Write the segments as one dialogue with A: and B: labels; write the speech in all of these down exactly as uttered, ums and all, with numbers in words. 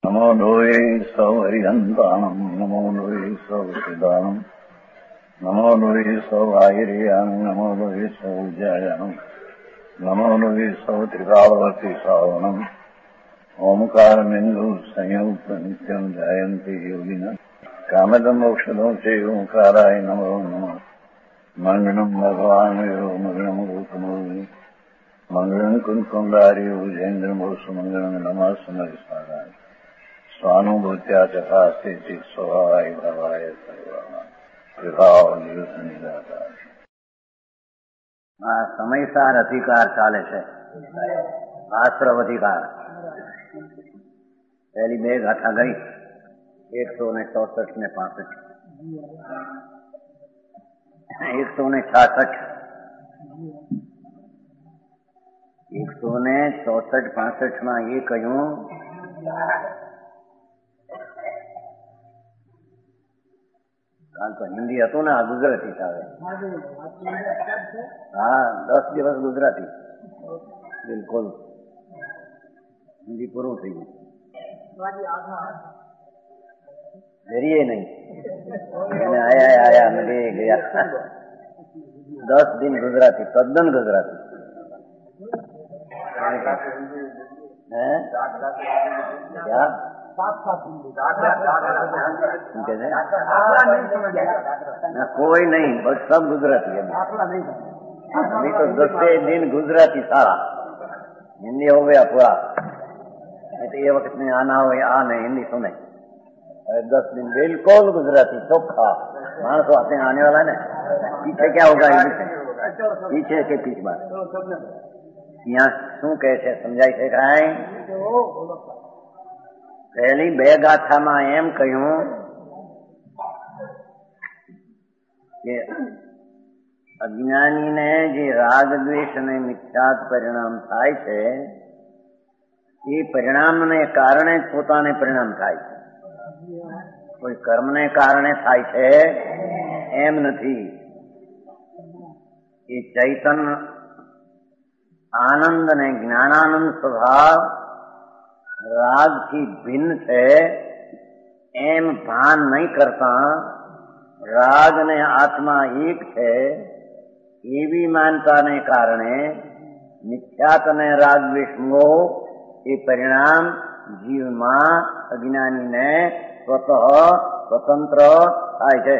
A: નમો લોહે સૌ હરિહંતાણમ નમો લોહે સૌ સિદાનમ નમો લોહે સૌ આયર્યાણમ નમો લોહે સૌ જયાણમ નમો લોહે સૌ ત્રિકાળવતી સાવણમ ઓમકાર બિંદુ સંયુક્ત નિત્યમ જયંતિ યોગિના કામદમ મોક્ષદો છે ઓંકારાય નમો નમઃ મંગળમ ભગવાન મંગળમ રૂપમો મંગળમ કુંકુંડાર્યો જૈન્દ્રમો સુમંગળમ નમઃ સમરિસારાય સ્વાનુભૂત્યા ચકાસ્તે ચિત સ્વભાવાય ભવાય સર્વમાં વિભાવ નિવૃત્ત નિરાકાર.
B: આ સમયસાર અધિકાર ચાલે છે, આશ્રવ અધિકાર. પહેલી બે ગાથા ગઈ એકસો ને ચોસઠ ને પાસઠ એકસો ને છાસઠ એકસો ને ચોસઠ પાસઠ માં એ કહ્યું કાલ તો હિન્દી હતું ને આ ગુજરાતી આવે. હા, દસ દિવસ ગુજરાતી, બિલકુલ હિન્દી પૂરું થઈ ગયું. ડરીએ નહીં, એને આયા આયા નડે ગયા. દસ દિન ગુજરાતી, તદ્દન ગુજરાતી. હે ક્યાં કોઈ નહીં, બસ સબ ગુજરાતી. અભી તો દસે દિન ગુજરાતી સારા, हिंदी हो गया पूरा. तो ये वक्त में आना हो आ नहीं हिंदी सुने. अरे दस दिन बिल्कुल गुजराती चोखा मानस आते आने वाला है ना. पीछे क्या होगा हिंदी से, पीछे के पीछे बात. यहाँ शू कहे છે સમજાય છે કાંઈ? પહેલી બે ગાથામાં એમ કહ્યું કે અજ્ઞાનીને જે રાગ દ્વેષ અને મિથ્યાત પરિણામ થાય છે એ પરિણામને કારણે જ પોતાને પરિણામ થાય છે. કોઈ કર્મને કારણે થાય છે એમ નથી. એ ચૈતન્ય આનંદ અને જ્ઞાનાનંદ સ્વભાવ રાગથી ભિન્ન છે એમ ભાન નહીં કરતા રાગ ને આત્મા એક છે એવી માનતાને કારણે મિથ્યાત અને રાગ દ્વેષ મોહ એ પરિણામ જીવમાં અજ્ઞાનીને સ્વતઃ સ્વતંત્ર થાય છે.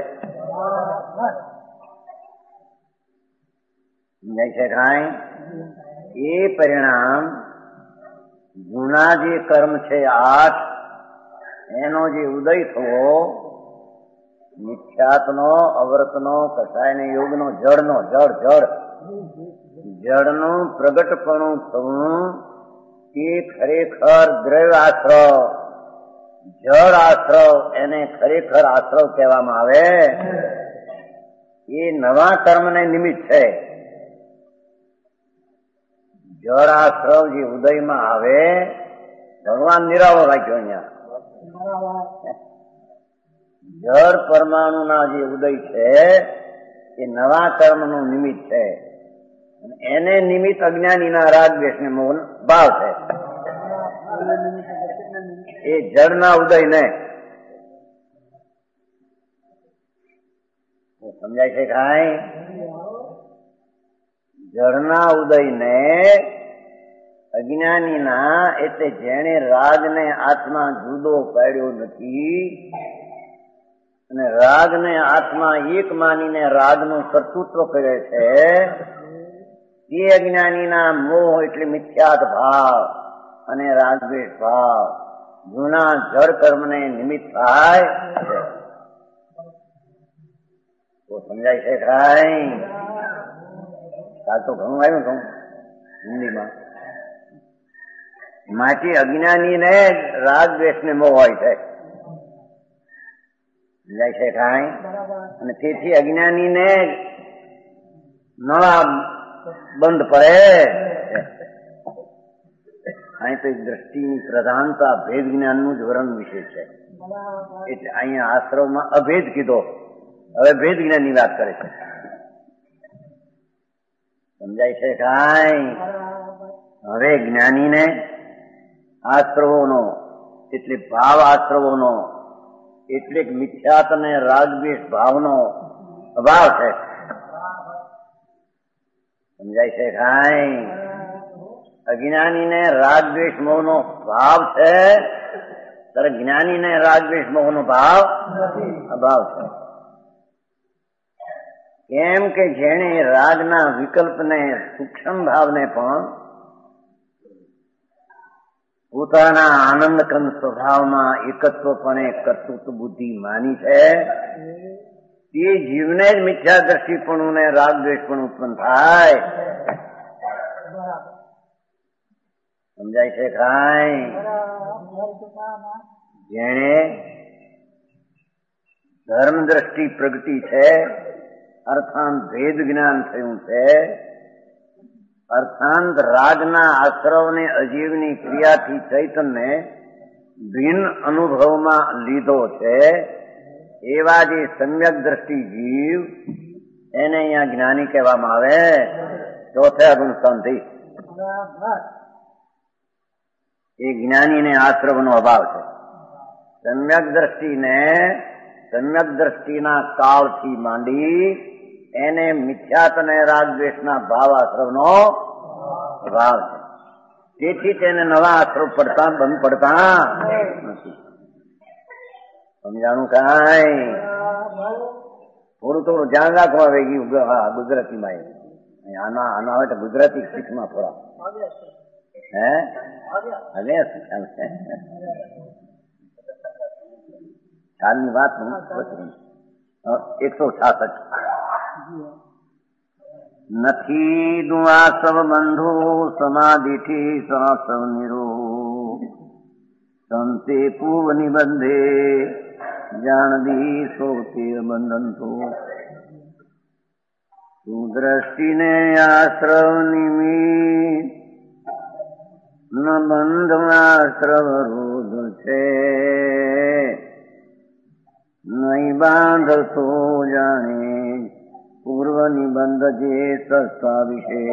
B: સમજાય છે કાંઈ? એ પરિણામ જૂના જે કર્મ છે આઠ એનો જે ઉદય થવો, મિથ્યાતનો, અવ્રતનો, કસાયને યોગનો, જળનો, જળ જળ જળનું પ્રગટપણું થવું એ ખરેખર દ્રવ્ય આશ્રવ, જળ આશ્રવ એને ખરેખર આશ્રવ કહેવામાં આવે. એ નવા કર્મને નિમિત્ત છે. જળ આશ્રવ જે ઉદયમાં આવે, ભગવાન નિરાળો રાખ્યો અહીંયા. જળ પરમાણુના જે ઉદય છે એ નવા કર્મનું નિમિત્ત છે. એને નિમિત્ત અજ્ઞાનીના રાગ દ્વેષ ને મોહ ભાવ છે. એ જળના ઉદય ને સમજાય છે કાંઈ? જળના ઉદય ને અજ્ઞાનીના એટલે જેણે રાગ ને આત્મા જુદો પાડ્યો નથી અને રાગ ને આત્મા એક માનીને રાગનું કર્તૃત્વ કરે છે એ અજ્ઞાનીના મોહ એટલે મિથ્યાત ભાવ અને રાગદ્વેષ ભાવ જૂના જળ કર્મને નિમિત્ત થાય. તો સમજાય છે કાંઈ? કાલ તો ઘણું આવ્યું છું હિન્દીમાં. માટે અજ્ઞાનીને રાગ દ્વેષ ને મોહ હોય છે. સમજાય છે કાંઈ? અને તેથી અજ્ઞાનીને નવા બંધ પડે. અહીં તો દ્રષ્ટિની પ્રધાનતા ભેદ જ્ઞાનનું જ વર્ણન વિશે છે. એટલે અહીંયા આશ્રમમાં અભેદ કીધો, હવે ભેદ જ્ઞાનની વાત કરે છે. સમજાય છે કાંઈ? હવે જ્ઞાનીને આશ્રવોનો એટલે ભાવ આશ્રવોનો એટલે મિથ્યાત અને રાગદ્વેષ ભાવનો અભાવ છે. સમજાય છે કાંઈ? અજ્ઞાનીને રાગદ્વેષ મોહનો ભાવ છે, ત્યારે જ્ઞાનીને રાગદ્વેષ મોહનો ભાવ અભાવ છે. કેમ કે જેણે રાગના વિકલ્પને સૂક્ષ્મ ભાવને પણ પોતાના આનંદકંદ સ્વભાવમાં એકત્વપણે કર્તૃત્વ બુદ્ધિ માની છે, તે જીવને જ મિથ્યા દ્રષ્ટિપણું ને રાગદ્વેષ પણ ઉત્પન્ન થાય. સમજાય છે કાંઈ? જેણે ધર્મ દ્રષ્ટિ પ્રગટી છે, અર્થાંત ભેદ જ્ઞાન થયું છે, અર્થાંત રાગના આશ્રવને અજીવની ક્રિયાથી ચૈતન્ય ભિન્ન અનુભવમાં લીધો છે, એવા જે સમ્યક દ્રષ્ટિ જીવ એને અહીંયા જ્ઞાની કહેવામાં આવે. ચોથે અનુસંધિ એ જ્ઞાનીને આશ્રવનો અભાવ છે. સમ્યક દ્રષ્ટિને સમ્યક દ્રષ્ટિના કાળથી માંડી એને મિથ્યાત અને રાગદ્વેષના ભાવ આશ્રવનો અભાવ છે. તેથી તેને નવા આશ્રવ પડતા બંધ પડતા નથી. સમજાણું કાંઈ? થોડું થોડું ધ્યાન રાખવા આવે ગુજરાતીમાં. આના આના હોય તો ગુજરાતી શીખમાં થોડા હે હવે ખ્યાલની વાત એકસો છાસઠ નથી દુઆ સવ બંધુ સમાધિથી સવ નિરો સંતે પૂર્વ નિબંધે જાણવી સોતે બંધન તો સુદ્રષ્ટિને આશ્રવ નિમિત્ત ન બંધમાશ્રવ રોધ છે, નહીં બાંધતો જાણે પૂર્વ નિબંધ જે સસ્તા વિશે.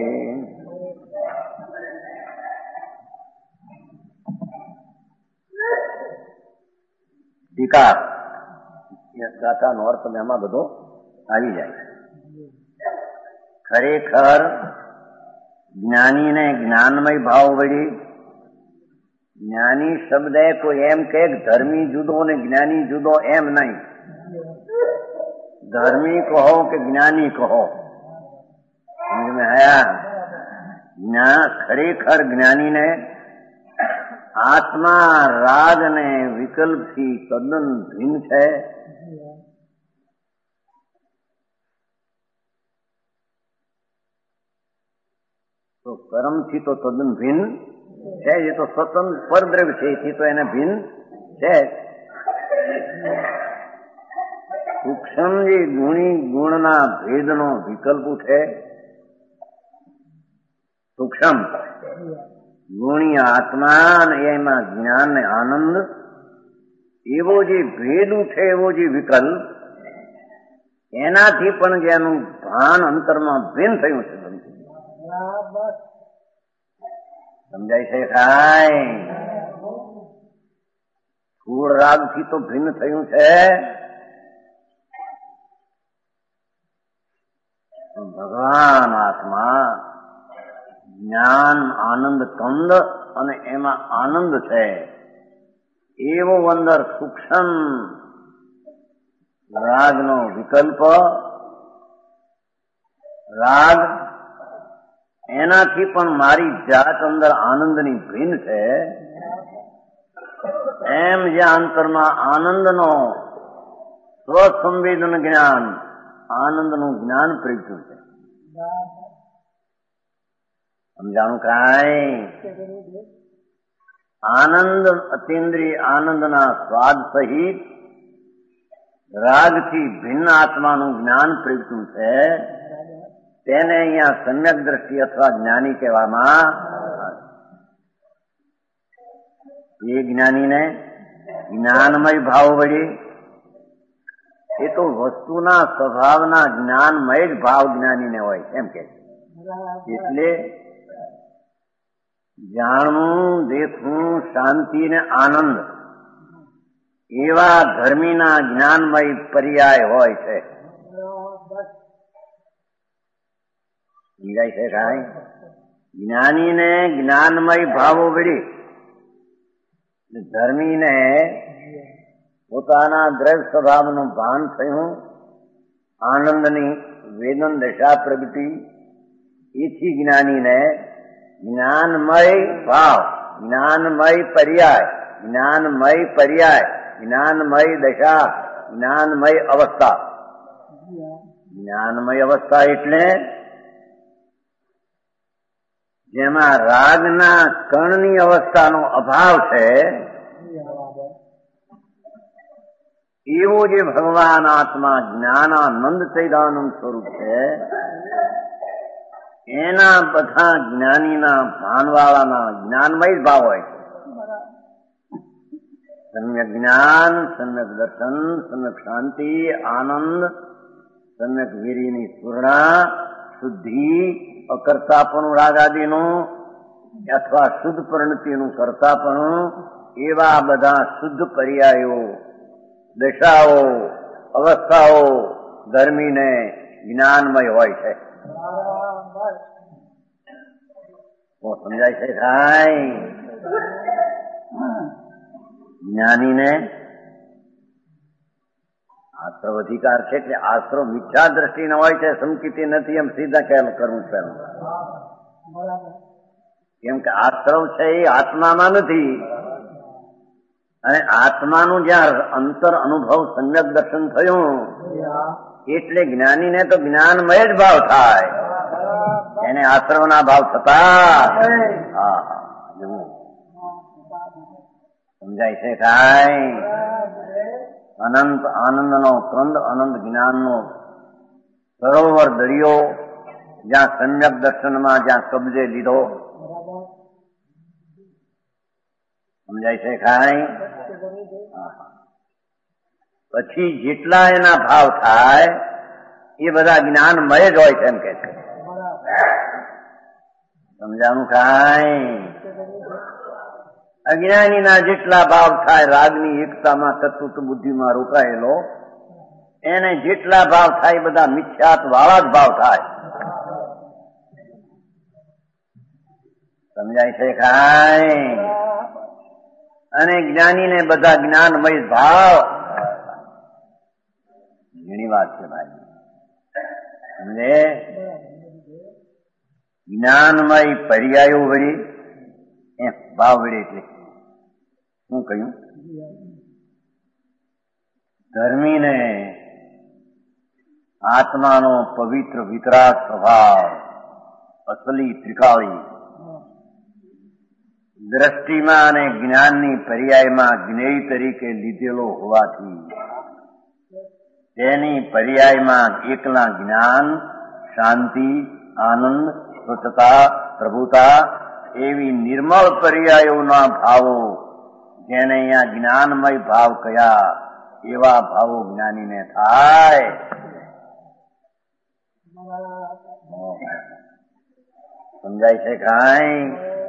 B: ટીકા ગાથાનો અર્થ એમાં બધો આવી જાય. ખરેખર જ્ઞાનીને જ્ઞાનમય ભાવ વળી જ્ઞાની શબ્દ કોઈ એમ કે ધર્મી જુદો ને જ્ઞાની જુદો એમ નહીં. ધર્મી કહો કે જ્ઞાની કહો, ખરેખર જ્ઞાનીને આત્મા રાગ ને વિકલ્પથી તદ્દન ભિન્ન છે. તો કર્મથી તો તદ્દન ભિન્ન છે. એ તો સ્વતંત્ર પરદ્રવ્ય છે, એથી તો એને ભિન્ન છે. સૂક્ષ્મ જે ગુણી ગુણના ભેદનો વિકલ્પ છે, સૂક્ષ્મ ગુણી આત્મા ને એમાં જ્ઞાન ને આનંદ, એવો જે ભેદ છે, એવો જે વિકલ્પ, એનાથી પણ જેનું ભાન અંતરમાં ભિન્ન થયું છે. સમજાય છે કાંઈ? સ્થૂળ રાગથી તો ભિન્ન થયું છે, ભગવાન આત્મા જ્ઞાન આનંદ કંદ અને એમાં આનંદ છે, એવો અંદર સૂક્ષ્મ રાગનો વિકલ્પ, રાગ એનાથી પણ મારી જાત અંદર આનંદની ભિન્ન છે. એમ જ્યાં અંતરમાં આનંદનો સ્વસંવેદન જ્ઞાન, આનંદનું જ્ઞાન પ્રગટ્યું છે. સમજાણું કાંઈ? આનંદ અતિન્દ્રિય આનંદના સ્વાદ સહિત રાગથી ભિન્ન આત્માનું જ્ઞાન પ્રગટ્યું છે. તેને અહીંયા સમ્યક દ્રષ્ટિ અથવા જ્ઞાની કહેવામાં. એ જ્ઞાનીને જ્ઞાનમય ભાવ વળી એ તો વસ્તુના સ્વભાવના જ્ઞાનમય જ ભાવ જ્ઞાનીને હોય એમ કે. એટલે જાણવું, દેખવું, શાંતિ ને આનંદ એવા ધર્મીના જ્ઞાનમય પર્યાય હોય છે. સમજાય છે કાંઈ? જ્ઞાનીને જ્ઞાનમય ભાવો વળી ધર્મીને પોતાના દ્રઢ સ્વભાવનું ભાન થયું, આનંદની વેદન દશા પ્રગટી, એથી જ્ઞાનીને જ્ઞાનમય ભાવ, જ્ઞાનમય પર્યાય, જ્ઞાનમય પર્યાય, જ્ઞાનમય દશા, જ્ઞાનમય અવસ્થા. જ્ઞાનમય અવસ્થા એટલે જેમાં રાગના કણની અવસ્થાનો અભાવ છે, એવું જે ભગવાન આત્મા જ્ઞાનાનંદ ચૈદાનંદ સ્વરૂપ છે, એના બધા જ્ઞાનીના ભાનવાળાના જ્ઞાનમય જ ભાવ હોય છે. સમ્યક જ્ઞાન, સમ્યક દર્શન, સમ્યક શાંતિ, આનંદ, સમ્યક વીરીની સ્ફુરણા, શુદ્ધિ, અકર્તાપણું રાગાદીનું અથવા શુદ્ધ પરિણતિનું કરતાપણું, એવા બધા શુદ્ધ પર્યાયો, દશાઓ, અવસ્થાઓ ધર્મીને જ્ઞાનમય હોય છે. સમજાય છે કાંઈ? જ્ઞાનીને આશ્રવ અધિકાર છે એટલે આશ્રવ મિથ્યા દ્રષ્ટિને હોય છે, સંકિતિ નથી એમ સીધા કેમ કરવું પેલું? કેમ કે આશ્રવ છે એ આત્મામાં નથી, અને આત્માનું જ્યાં અંતર અનુભવ સમ્યક દર્શન થયું એટલે જ્ઞાનીને તો જ્ઞાનમય જ ભાવ થાય, એને આશ્રવના ભાવ થતા. હા હા, સમજાય છે કાંઈ? અનંત આનંદનો કંદ, અનંત જ્ઞાનનો સરોવર દરિયો, જ્યાં સમ્યક દર્શનમાં જ્યાં કબજે લીધો. સમજાય છે કાંઈ? પછી જેટલા એના ભાવ થાય એ બધા જ્ઞાનમય જ હોય છે એમ કે છે. સમજાણું કાંઈ? અજ્ઞાનીના જેટલા ભાવ થાય રાગની એકતામાં, તત્વ બુદ્ધિમાં રોકાયેલો, એને જેટલા ભાવ થાય બધા મિથ્યાત્વ વાળા જ ભાવ થાય. સમજાય છે કાંઈ? અને જ્ઞાનીને બધા જ્ઞાનમય ભાવ. ઘણી વાત છે ભાઈ, સમજે? જ્ઞાનમય પર્યાયો વળી એમ ભાવ વળી એટલે શું કહ્યું? ધર્મીને આત્માનો પવિત્ર વિતરાગ સ્વભાવ, અસલી ત્રિકાળી દ્રષ્ટિમાં અને જ્ઞાનની પર્યાયમાં જ્ઞેય તરીકે લીધેલો હોવાથી તેની પર્યાયમાં એકલા જ્ઞાન, શાંતિ, આનંદ, સ્વચ્છતા, પ્રભુતા એવી નિર્મળ પર્યાયોના ભાવો, જેને અહીંયા જ્ઞાનમય ભાવ કયા, એવા ભાવો જ્ઞાનીને થાય. સમજાય છે કાંઈ?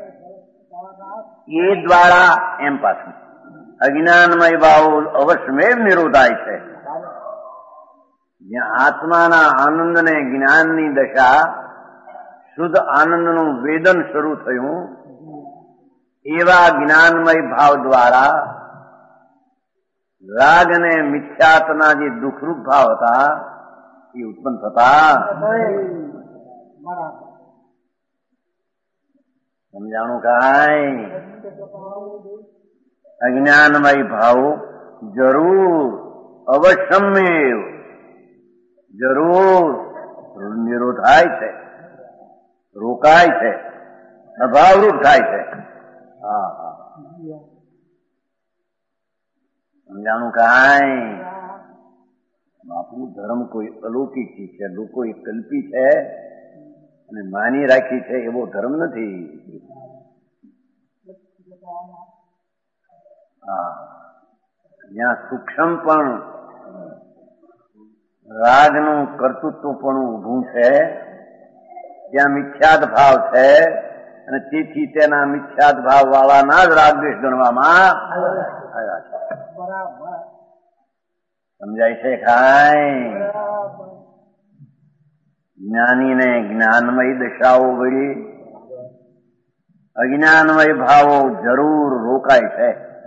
B: એ દ્વારા એમ પાછું અજ્ઞાનમય ભાવો અવશ્યમેવ નિરોધાય છે. જ્યાં આત્માના આનંદને જ્ઞાનની દશા, શુદ્ધ આનંદનું વેદન શરૂ થયું, એવા જ્ઞાનમય ભાવ દ્વારા રાગ અને મિથ્યાત્વના જે દુઃખરૂપ ભાવ હતા એ ઉત્પન્ન થતા. સમજાણું કાંઈ? અજ્ઞાનમય ભાવો જરૂર અવશ્યમેવ જરૂર નિરોધાય છે, રોકાય છે, અભાવરૂપ થાય છે. હા હા, સમજાણું કાંઈ? બાપુ ધર્મ કોઈ અલૌકિક ચીજ છે, લોકો એ કલ્પી છે અને માની રાખી છે એવો ધર્મ નથી. હા, જ્યાં સૂક્ષ્મ પણ રાગનું કર્તૃત્વ પણ ઊભું છે, ત્યાં મિથ્યાદ ભાવ છે, અને તેથી તેના મિથ્યાદ ભાવ વાળાના જ રાગદ્વેષ ગણવામાં આવ્યા છે. સમજાય છે ખાય? જ્ઞાનીને જ્ઞાનમય દશાઓ વળી અજ્ઞાનમય ભાવો જરૂર રોકાય છે.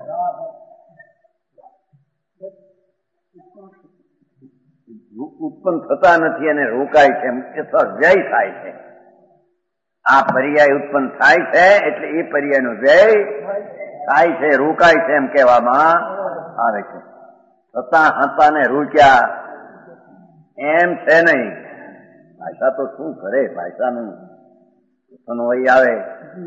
B: ઉત્પન્ન થતા નથી અને રોકાય છે અથવા વ્યય થાય છે. આ પર્યાય ઉત્પન્ન થાય છે એટલે એ પર્યાયનો વ્યય થાય છે, રોકાય છે એમ કહેવામાં આવે છે. થતા હતા ને રોક્યા એમ છે નહીં. ભાષા તો શું કરે, ભાષાનું અન્વય આવે.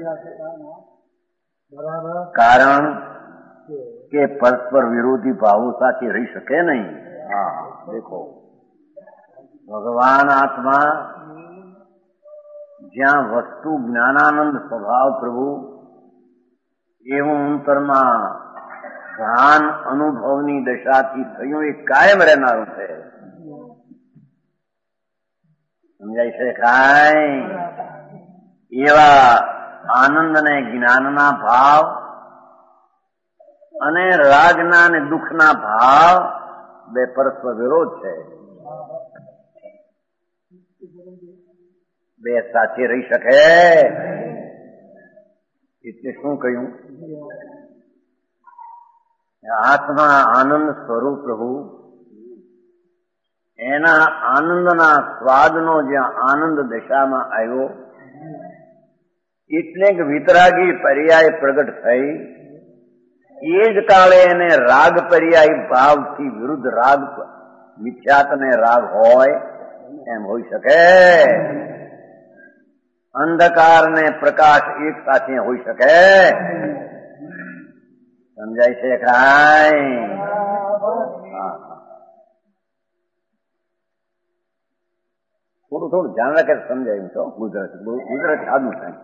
B: કારણ કે પરસ્પર વિરોધી ભાવો સાથે રહી શકે નહીં. હા દેખો, ભગવાન આત્મા જ્યાં વસ્તુ જ્ઞાનાનંદ સ્વભાવ પ્રભુ એવું અંતરમાં ભાન અનુભવની દશાથી થયું એ કાયમ રહેનારું છે. સમજાય છે કાંઈ? એવા આનંદ ને જ્ઞાનના ભાવ અને રાગના અને દુઃખના ભાવ બે પરસ્પર વિરોધ છે. બે સાથે રહી શકે એટલે શું કહ્યું? આત્મા આનંદ સ્વરૂપ પ્રભુ એના આનંદના સ્વાદનો જ્યાં આનંદ દશામાં આવ્યો એટલે કે વિતરાગી પર્યાય પ્રગટ થઈ એ જ કાળે એને રાગ પર્યાય ભાવથી વિરુદ્ધ રાગ મિથ્યાત ને રાગ હોય એમ હોઈ શકે? અંધકાર ને પ્રકાશ એક સાથે હોઈ શકે? સમજાય છે કાંઈ? થોડું થોડું ધ્યાન રાખે સમજાયું તો ગુજરાતી ગુજરાતી આદું થાય.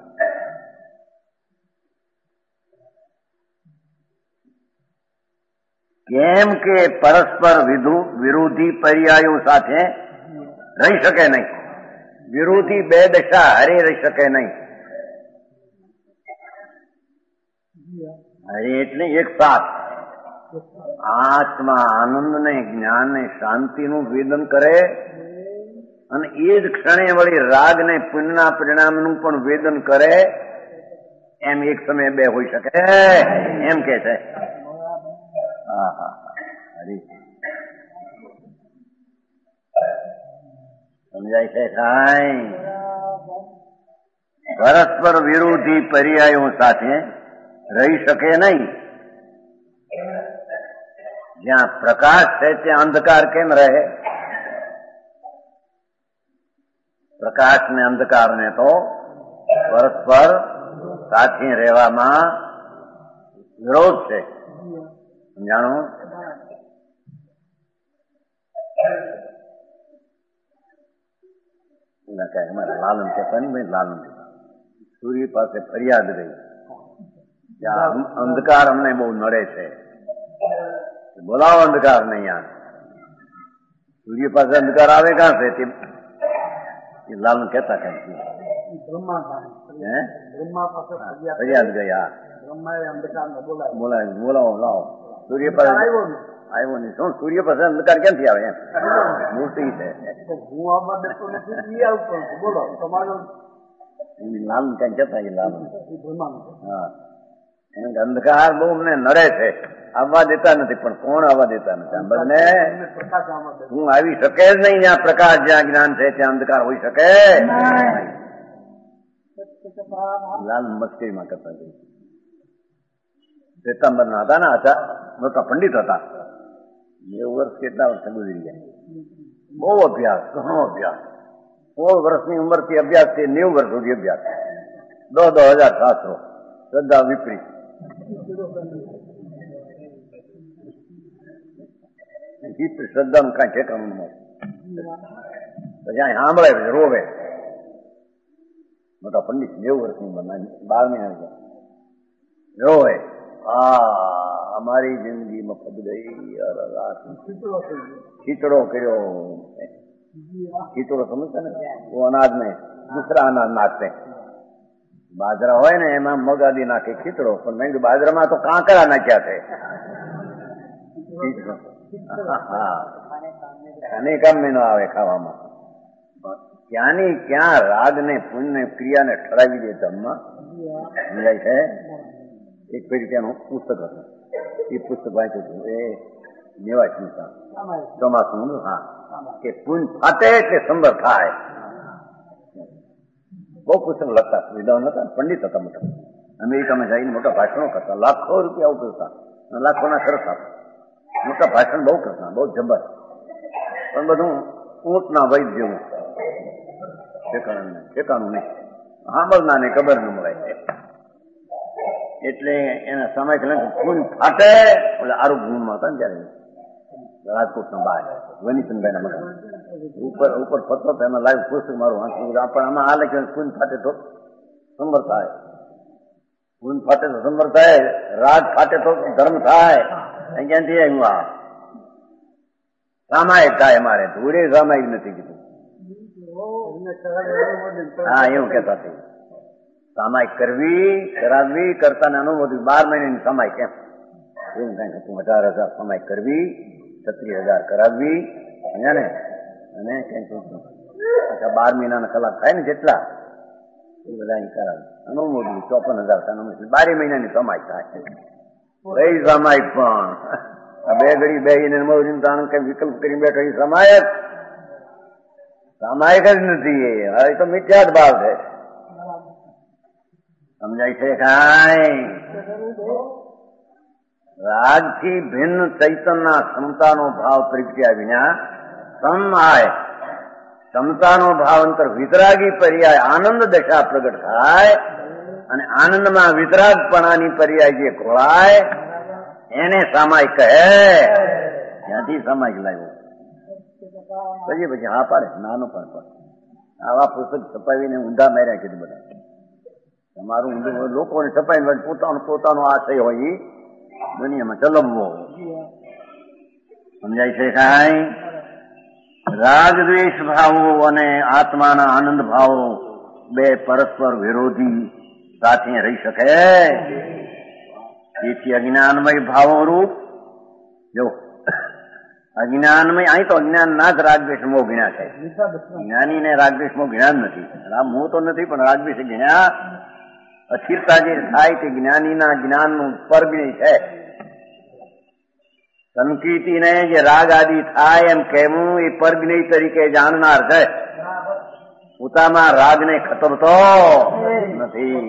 B: કેમ કે પરસ્પર વિરોધી પર્યાયો સાથે રહી શકે નહીં. વિરોધી બે દશા હરે રહી શકે નહીં. હરે એટલે એક સાથ. આત્મા આનંદ ને જ્ઞાન ને શાંતિનું વેદન કરે અને એ જ ક્ષણે વળી રાગ ને પુણ્યના પરિણામનું પણ વેદન કરે એમ એક સમય બે હોઈ શકે એમ કે છે. હા હા હરી સમજાય છે કાંઈ? પરસ્પર વિરોધી પર્યાયો સાથે રહી શકે નહીં. જ્યાં પ્રકાશ છે ત્યાં અંધકાર કેમ રહે? પ્રકાશ ને અંધકાર ને તો પરસ્પર સાથે રહેવામાં વિરોધ છે. સમજાણું? અમારા લાલન કહેતા નહીં ભાઈ, લાલન સૂર્ય પાસે ફરિયાદ રહી ત્યાં અંધકાર અમને બહુ નડે છે, બોલાવો અંધકાર નહીં. યાર સૂર્ય પાસે અંધકાર આવે ક્યાં છે? તે લાલન કહેતા કઈ ફરિયાદ ગયા બોલાય બોલાવો લાવો. સૂર્ય પાસે આવ્યો નહીં. શું સૂર્ય પાસે અંધકાર ક્યાંથી આવે? એમ મૂર્તિ છે. લાલ કઈ કહેતા લાલ. હા અંધકાર બહુ અમને નડે છે, આવવા દેતા નથી. પણ કોણ આવવા દેતા નથી? આ બધને હું આવી શકે જ નહીં. જ્યાં પ્રકાશ જ્યાં જ્ઞાન છે ત્યાં અંધકાર હોઈ શકે? લાલ મસ્કરીમાં કરતા જઈ શ્વેતાંબર ના હતા ને હતા મોટા પંડિત હતા. નેવું વર્ષ કેટલા વર્ષે ગુજરી ગયા. બહુ અભ્યાસ, ઘણો અભ્યાસ. સોળ વર્ષની ઉંમરથી અભ્યાસ થી નેવું વર્ષ સુધી અભ્યાસ. દો દો હજાર શાસ્ત્રો, શ્રદ્ધા વિપરીત. શ્રદ્ધાનું કઈ ઠેકાણું ન મળે. પછી અહીં સાંભળે રોવે. મોટા પંડિત નેવું વર્ષની ઉંમર, બારમી રોવે. હા અમારી જિંદગી મફત ગઈ. ખીચડો કર્યો. ખીચડો સમજતા ને? वो अनाज में दूसरा अनाज नाखते. बाजरा હોય ને એમાં મગ આદિ નાખે ખીચડો. પણ મેં બાજરામાં તો કાંકરા નાખ્યા છે. અને કામ ન આવે ખાવામાં. ક્યાંની ક્યાં રાગ ને પુણ્ય ને ક્રિયાને ઠરાવી દે ધમમાં સમજાય છે. એક ફેરી ત્યાંનું પુસ્તક હતું, એ પુસ્તક વાંચ્યું હતું, એ મેવાડનું ચોમાસું. હા, કે પુણ્ય ફાટે એટલે સંબર થાય. બહુ પુસ્તક લખતા, વિદ્વાન હતા, પંડિત હતા મોટા. અમેરિકામાં જઈને મોટા ભાષણો કરતા, લાખો રૂપિયા ઉતરતા, લાખોના સરસ આપતા, મોટા ભાષણ બહુ કરતા, બહુ જબર. પણ બધું ઊંટના વૈદ જેવું, ઠેકાણું ઠેકાણું નહીં, સાંભળના ને ખબર ન મળે. એટલે એના સમય ખૂન ફાટે એટલે આરોપ ગુણમાં હતા ને ત્યારે રાજકોટના બહાર વનીચંદભાઈ ના મકાન ઉપર ઉપર ફરતો એમાં લાઈવ પુસ્તક મારું વાંચું. પણ આમાં આ લખ્યું ખૂન ફાટે તો સંબર થાય, ખૂન ફાટે તો સંબર થાય, રાગ ફાટે તો ધર્મ થાય. ક્યાંથી આવ્યું આ સામાયિક થાય અમારે ધૂળે સામાયિક નથી કીધું. હા, એવું કેતા હતા. સામાયિક કરવી કરાવવી કરતા ને અનુભવ બાર મહિનાની સામાયિક એમ એવું કઈ હતું. અઢાર હજાર સામાયિક કરવી, છત્રીસ હજાર કરાવવી ને અને કઈક અચ્છા બાર મહિનાના કલાક થાય ને જેટલા એ બધા કરાવે. અનુભવ ચોપન હજાર બારે મહિનાની સામાયિક થાય. કઈ સામાયિક પણ બે ઘડી બે કઈ વિકલ્પ કરી બેઠો એ સામાયિક સામાયિક જ નથી. હવે તો મિથ્યા જ ભાવ છે. સમજાય છે કાંઈ? રાગ થી ભિન્ન ચૈતનના ક્ષમતાનો ભાવ પ્રગટ્યા વિના સમાય ક્ષમતાનો ભાવ અંતર વિતરાગી પર્યાય આનંદ દશા પ્રગટ થાય અને આનંદમાં વિતરાગપણાની પર્યાય જે ખોળાય એને સામાયિક કહે. ત્યાંથી સામાયિક લાવ્યો. પછી પછી હા પાડે નાનો પણ પડે. આવા પુસ્તક છપાવીને ઊંધા માર્યા કીધું બધા. તમારું ઊંધું લોકોને છપાવીને પોતાનો પોતાનો આશય હોય એ દુનિયામાં ચલવવો. સમજાય છે કાંઈ? રાગ દ્વેષ ભાવો અને આત્માના આનંદ ભાવો બે પરસ્પર વિરોધી સાથે રહી શકે. તેથી અજ્ઞાનમય ભાવો રૂપ જો અજ્ઞાનમય અહીં તો અજ્ઞાન ના જ રાગદ્વેષ મોહ જ્ઞા છે. જ્ઞાની ને રાગદ્વેષ મોહ જ્ઞાન નથી. મોહ તો નથી પણ રાગદ્વેષ જ્ઞા અસ્થિરતા જે થાય તે જ્ઞાનીના જ્ઞાનનું પરગણી છે. સંકીર્તિને જે રાગ આદિ થાય એમ કહેવું એ પરગણી તરીકે જાણનાર છે. પોતામાં રાગને ખતરતો નથી.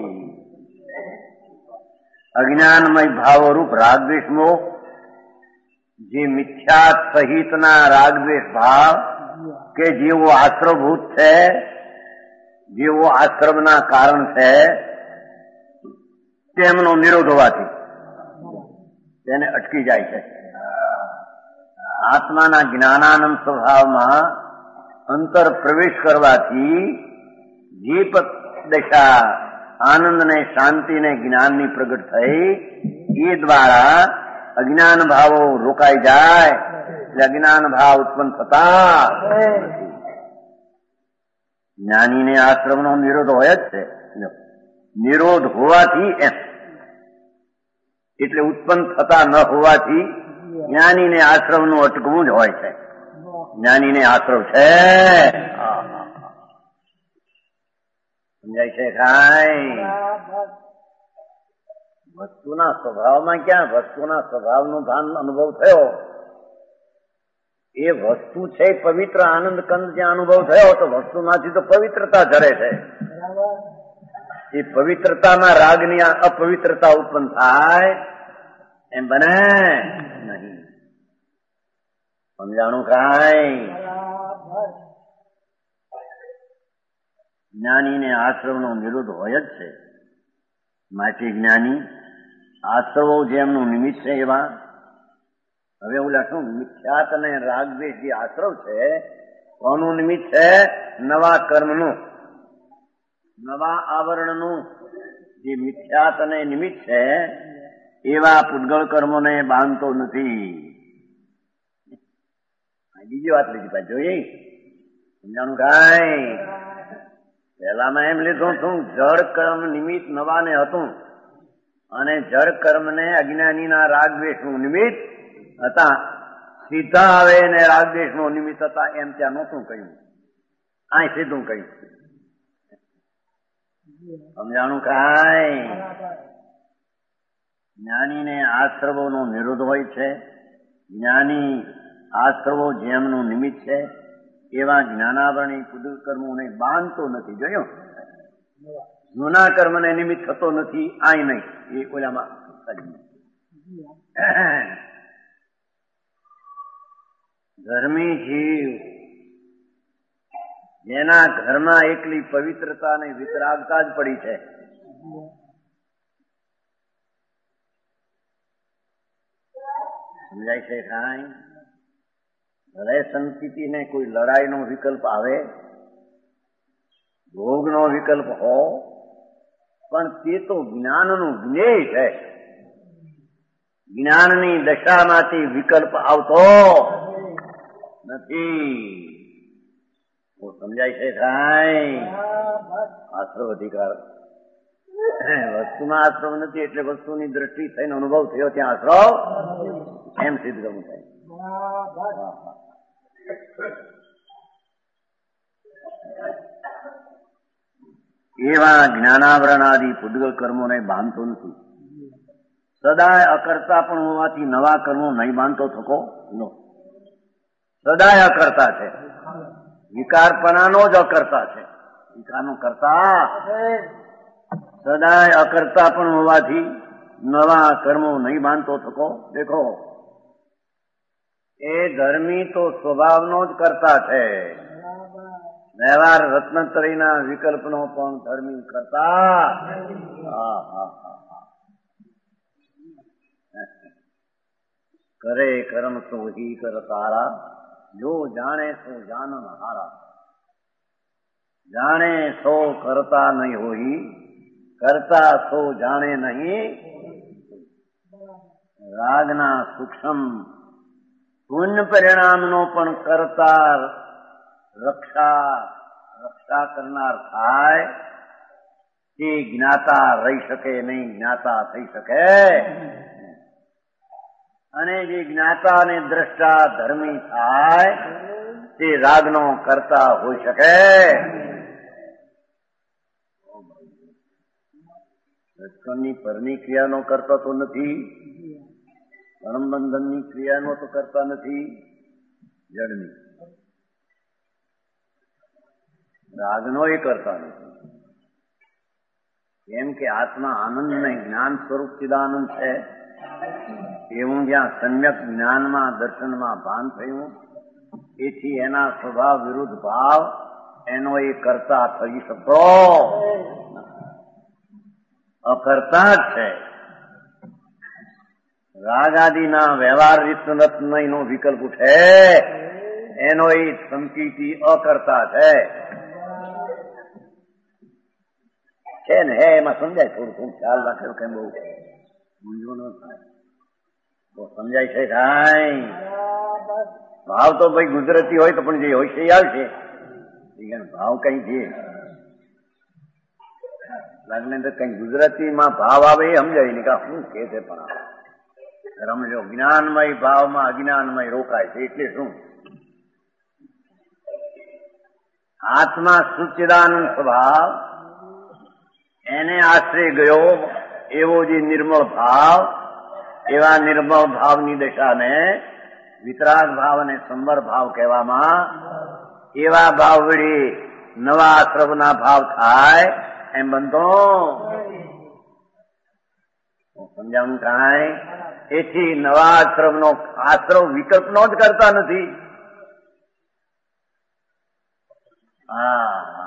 B: અજ્ઞાનમય ભાવરૂપ રાગદ્વેષ મોહ જે મિથ્યા સહિતના રાગદ્વેષ ભાવ કે જેવો આશ્રવભૂત છે, જેવો આશ્રમના કારણ છે તેમનો નિરોધ હોવાથી તેને અટકી જાય છે. આત્માના જ્ઞાનાનંદ સ્વભાવમાં અંતર પ્રવેશ કરવાથી જે દશા આનંદ ને શાંતિ ને જ્ઞાનની પ્રગટ થઈ એ દ્વારા અજ્ઞાન ભાવો રોકાઈ જાય એટલે અજ્ઞાન ભાવ ઉત્પન્ન થતા જ્ઞાનીને આશ્રમનો નિરોધ હોય જ છે. નિરોધ હોવાથી એમ એટલે ઉત્પન્ન થતા ન હોવાથી જ્ઞાનીને આશ્રમનું અટકવું જ હોય છે. જ્ઞાનીને આશ્રમ છે. સમજાય છે કાંઈ? વસ્તુના સ્વભાવમાં ક્યાં વસ્તુના સ્વભાવનો ભાન અનુભવ થયો એ વસ્તુ છે પવિત્ર આનંદ કંદ જ્યાં અનુભવ થયો તો વસ્તુમાંથી તો પવિત્રતા ધરે છે. એ પવિત્રતામાં રાગની અપવિત્રતા ઉત્પન્ન થાય એમ બને નહીં. સમજાણું કાંઈ? જ્ઞાનીને આશ્રમનો નિરોધ હોય જ છે. માટે જ્ઞાની આશ્રવો જેમનું નિમિત્ત છે એવા હવે એવું લખું મિથ્યાત અને રાગદ્વેષ જે આશ્રવ છે કોનું નિમિત્ત છે? નવા કર્મનું, નવા આવરણનું જે મિથ્યાત અને નિમિત્ત છે એવા પૂતગળ કર્મોને બાંધતો નથી. બીજી વાત લીધી પાછી જોઈએ. સમજાણું કાંઈ? પહેલામાં એમ લીધું છું જળ કર્મ નિમિત્ત નવાને હતું અને જળ કર્મને અજ્ઞાનીના રાગદ્વેષનું નિમિત્ત હતા સીધા આવે ને રાગદેશ નો નિમિત્ત હતા એમ ત્યાં નહોતું કહ્યું, આ સીધું કહ્યું. સમજાણું કાંઈ? જ્ઞાનીને આશ્રવોનો નિરોધ હોય છે. જ્ઞાની આશ્રવો જેમનું નિમિત્ત છે એવા જ્ઞાનાવરણી કુદરત કર્મોને બાંધતો નથી. જોયું? જૂના કર્મને નિમિત્ત થતો નથી. આય નહીં એ ઓલામાં ધર્મી જીવ જેના ઘરમાં એકલી પવિત્રતા અને વિતરાગતા જ પડી છે, સમજાય છે કાંઈ? ભલે સંસ્કૃતિને કોઈ લડાઈનો વિકલ્પ આવે, ભોગનો વિકલ્પ હો, પણ તે તો જ્ઞાનનું જ્ઞેય છે. જ્ઞાનની દશામાંથી વિકલ્પ આવતો નથી. સમજાય છે કાંઈ? આશ્રવ અધિકાર વસ્તુમાં આશ્રવ નથી એટલે વસ્તુની દ્રષ્ટિ થઈને અનુભવ થયો ત્યાં આશ્રવ એમ સિદ્ધ કરવું થાય. એવા જ્ઞાનાવરણાદિ પૂદગલ કર્મોને બાંધતો નથી. સદાય અકર્તા પણ હોવાથી નવા કર્મો નહીં બાંધતો થકો નો. સદાય અકર્તા છે, વિકારપણાનો જ અકર્તા છે. વિકારનો કરતા સદાય અકર્તા પણ હોવાથી નવા કર્મો નહીં બાંધતો થકો. દેખો એ ધર્મી તો સ્વભાવનો જ કરતા છે. વ્યવહાર રત્નત્રયના વિકલ્પનો પણ ધર્મી કરતા. હા હા હા કરે કર્મ સો હી કર તારા, જો જાણે સો જાનન હારા. જાણે સો કરતા નહીં હોઈ, કરતા સો જાણે નહીં. રાગના સૂક્ષ્મ પુણ્ય પરિણામનો પણ કરતા રક્ષા રક્ષા કરનાર થાય તે જ્ઞાતા રહી શકે નહીં, જ્ઞાતા થઈ શકે. અને જે જ્ઞાતા અને દ્રષ્ટા ધર્મી થાય તે રાગનો કરતા હોઈ શકે. લક્ષણની પરની ક્રિયાનો કરતા તો નથી, પરમબંધનની ક્રિયાનો તો કરતા નથી, જડની રાગનો એ કરતા નથી. કેમ કે આત્મા આનંદ નહીં, જ્ઞાન સ્વરૂપ ચિદાનંદ છે. એવું જ્યાં સમ્યક જ્ઞાનમાં દર્શનમાં ભાન થયું એથી એના સ્વભાવ વિરુદ્ધ ભાવ એનો એ કરતા થઈ શકતો અકર્તા જ છે. રાગાદિના વ્યવહાર રીતનો વિકલ્પ ઉઠે એનો એ સંકિતિ અકર્તા છે. છે ને હે એમાં સમજાય. થોડું થોડું ખ્યાલ રાખેલો કેમ બહુ મૂંઝવણ ન થાય તો સમજાય છે કાંઈ? ભાવ તો ભાઈ ગુજરાતી હોય તો પણ જે હોય છે એ આવશે. ભાવ કઈ છે લાગને તો કઈ ગુજરાતીમાં ભાવ આવે એ સમજાય નહીં કે શું કે છે. પણ રમજો જ્ઞાનમય ભાવમાં અજ્ઞાનમય રોકાય છે એટલે શું? આત્મા સુચિદાનંદ સ્વભાવ એને આશ્રય ગયો એવો જે નિર્મળ ભાવ, એવા નિર્મળ ભાવની દશાને વિતરાગ ભાવ અને સંબર ભાવ કહેવામાં. એવા ભાવ વળી નવા આશ્રવના ભાવ થાય એમ બનતો સમજાવું કાંઈ? એથી નવા આશ્રવનો આશ્રવ વિકલ્પનો જ કરતા નથી. હા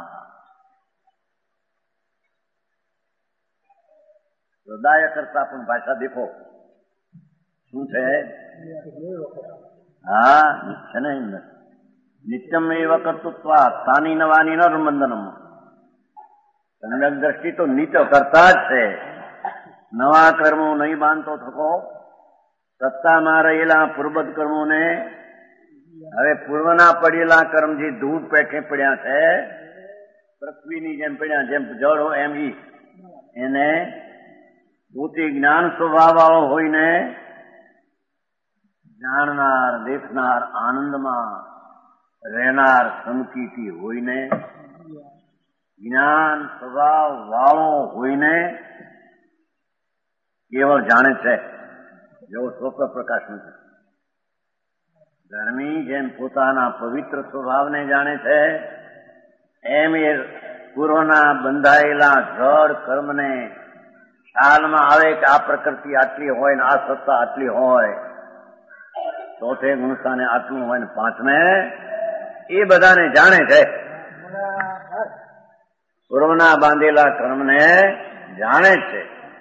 B: હૃદય કરતા પણ ભાષા દેખો શું છે? હા છે ને નિત્યમ એવા કર્તૃત્વા સ્થાની નવાની નર્મંદનમ. સમ્યક દ્રષ્ટિ તો નિત્ય કરતા જ છે. નવા કર્મો નહીં બાંધતો થકો. સત્તામાં રહેલા પૂર્વજ કર્મોને હવે પૂર્વના પડેલા કર્મ જે ધૂળ પેઠે પડ્યા છે, પૃથ્વીની જેમ પડ્યા, જેમ જળ હોય એમ ઈ એને પોતે જ્ઞાન સ્વભાવ વાળો હોઈને જાણનાર દેખનાર આનંદમાં રહેનાર સમકીથી હોઈને જ્ઞાન સ્વભાવ વાળો હોઈને કેવળ જાણે છે, જેવો સ્વપ્ન પ્રકાશ નથી. ધર્મી જેમ પોતાના પવિત્ર સ્વભાવને જાણે છે, એમ એ પૂર્વના બંધાયેલા જળ કર્મને ખ્યાલમાં આવે કે આ પ્રકૃતિ આટલી હોય ને આ સત્તા આટલી હોય, ચોથે ગુણસ્થાને આટલું હોય ને પાંચમે, એ બધાને જાણે છે. પૂર્વના બાંધેલા કર્મને જાણે છે,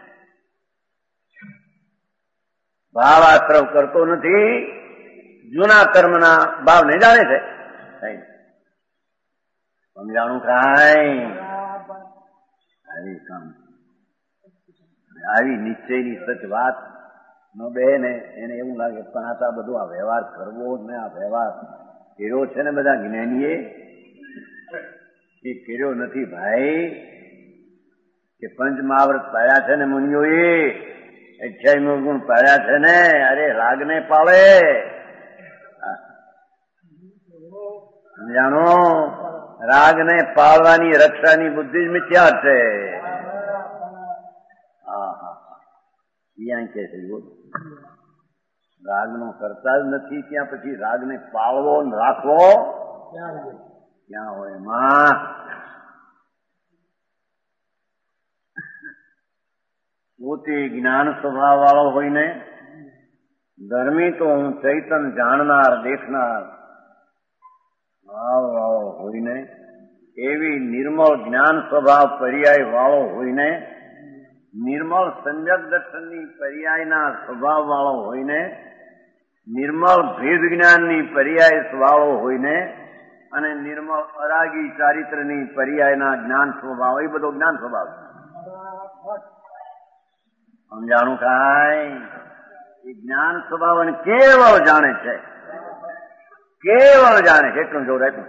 B: ભાવ આશ્રવ કરતો નથી, જૂના કર્મના ભાવને જાણે છે. સમજાણું કાંઈ આવી કામ આવી નિશ્ચયની સચ વાત ન બે ને એને એવું લાગે પણ આ બધું આ વ્યવહાર કરવો ને આ વ્યવહાર કર્યો છે ને બધા જ્ઞાનીએ એ કર્યો નથી ભાઈ. કે પંચ મહાવ્રત પાડ્યા છે ને મુનિઓએ, અઠ્યાવીમો ગુણ પાડ્યા છે ને, અરે રાગને પાળે. સમજાણો, રાગને પાળવાની રક્ષાની બુદ્ધિ જ મિથ્યા છે. હા હા ત્યાં કે છે રાગનો કરતા જ નથી, ત્યાં પછી રાગને પાળવો ને રાખવો ક્યાં હોય એમાં? પોતે જ્ઞાન સ્વભાવ વાળો હોઈને ધર્મી તો હું ચૈતન જાણનાર દેખનાર ભાવ વાળો હોઈને, એવી નિર્મળ જ્ઞાન સ્વભાવ પર્યાય વાળો હોઈને, નિર્મળ સંજક દર્શનની પર્યાયના સ્વભાવ વાળો હોઈને, નિર્મળ ભેદ જ્ઞાનની પર્યાય વાળો હોઈને, અને નિર્મળ અરાગી ચારિત્રની પર્યાયના જ્ઞાન સ્વભાવ, એ બધો જ્ઞાન સ્વભાવ. સમજાણું કાંઈ? એ જ્ઞાન સ્વભાવ અને કેવળ જાણે છે, કેવળ જાણે છે. એટલું જોર આપ્યું.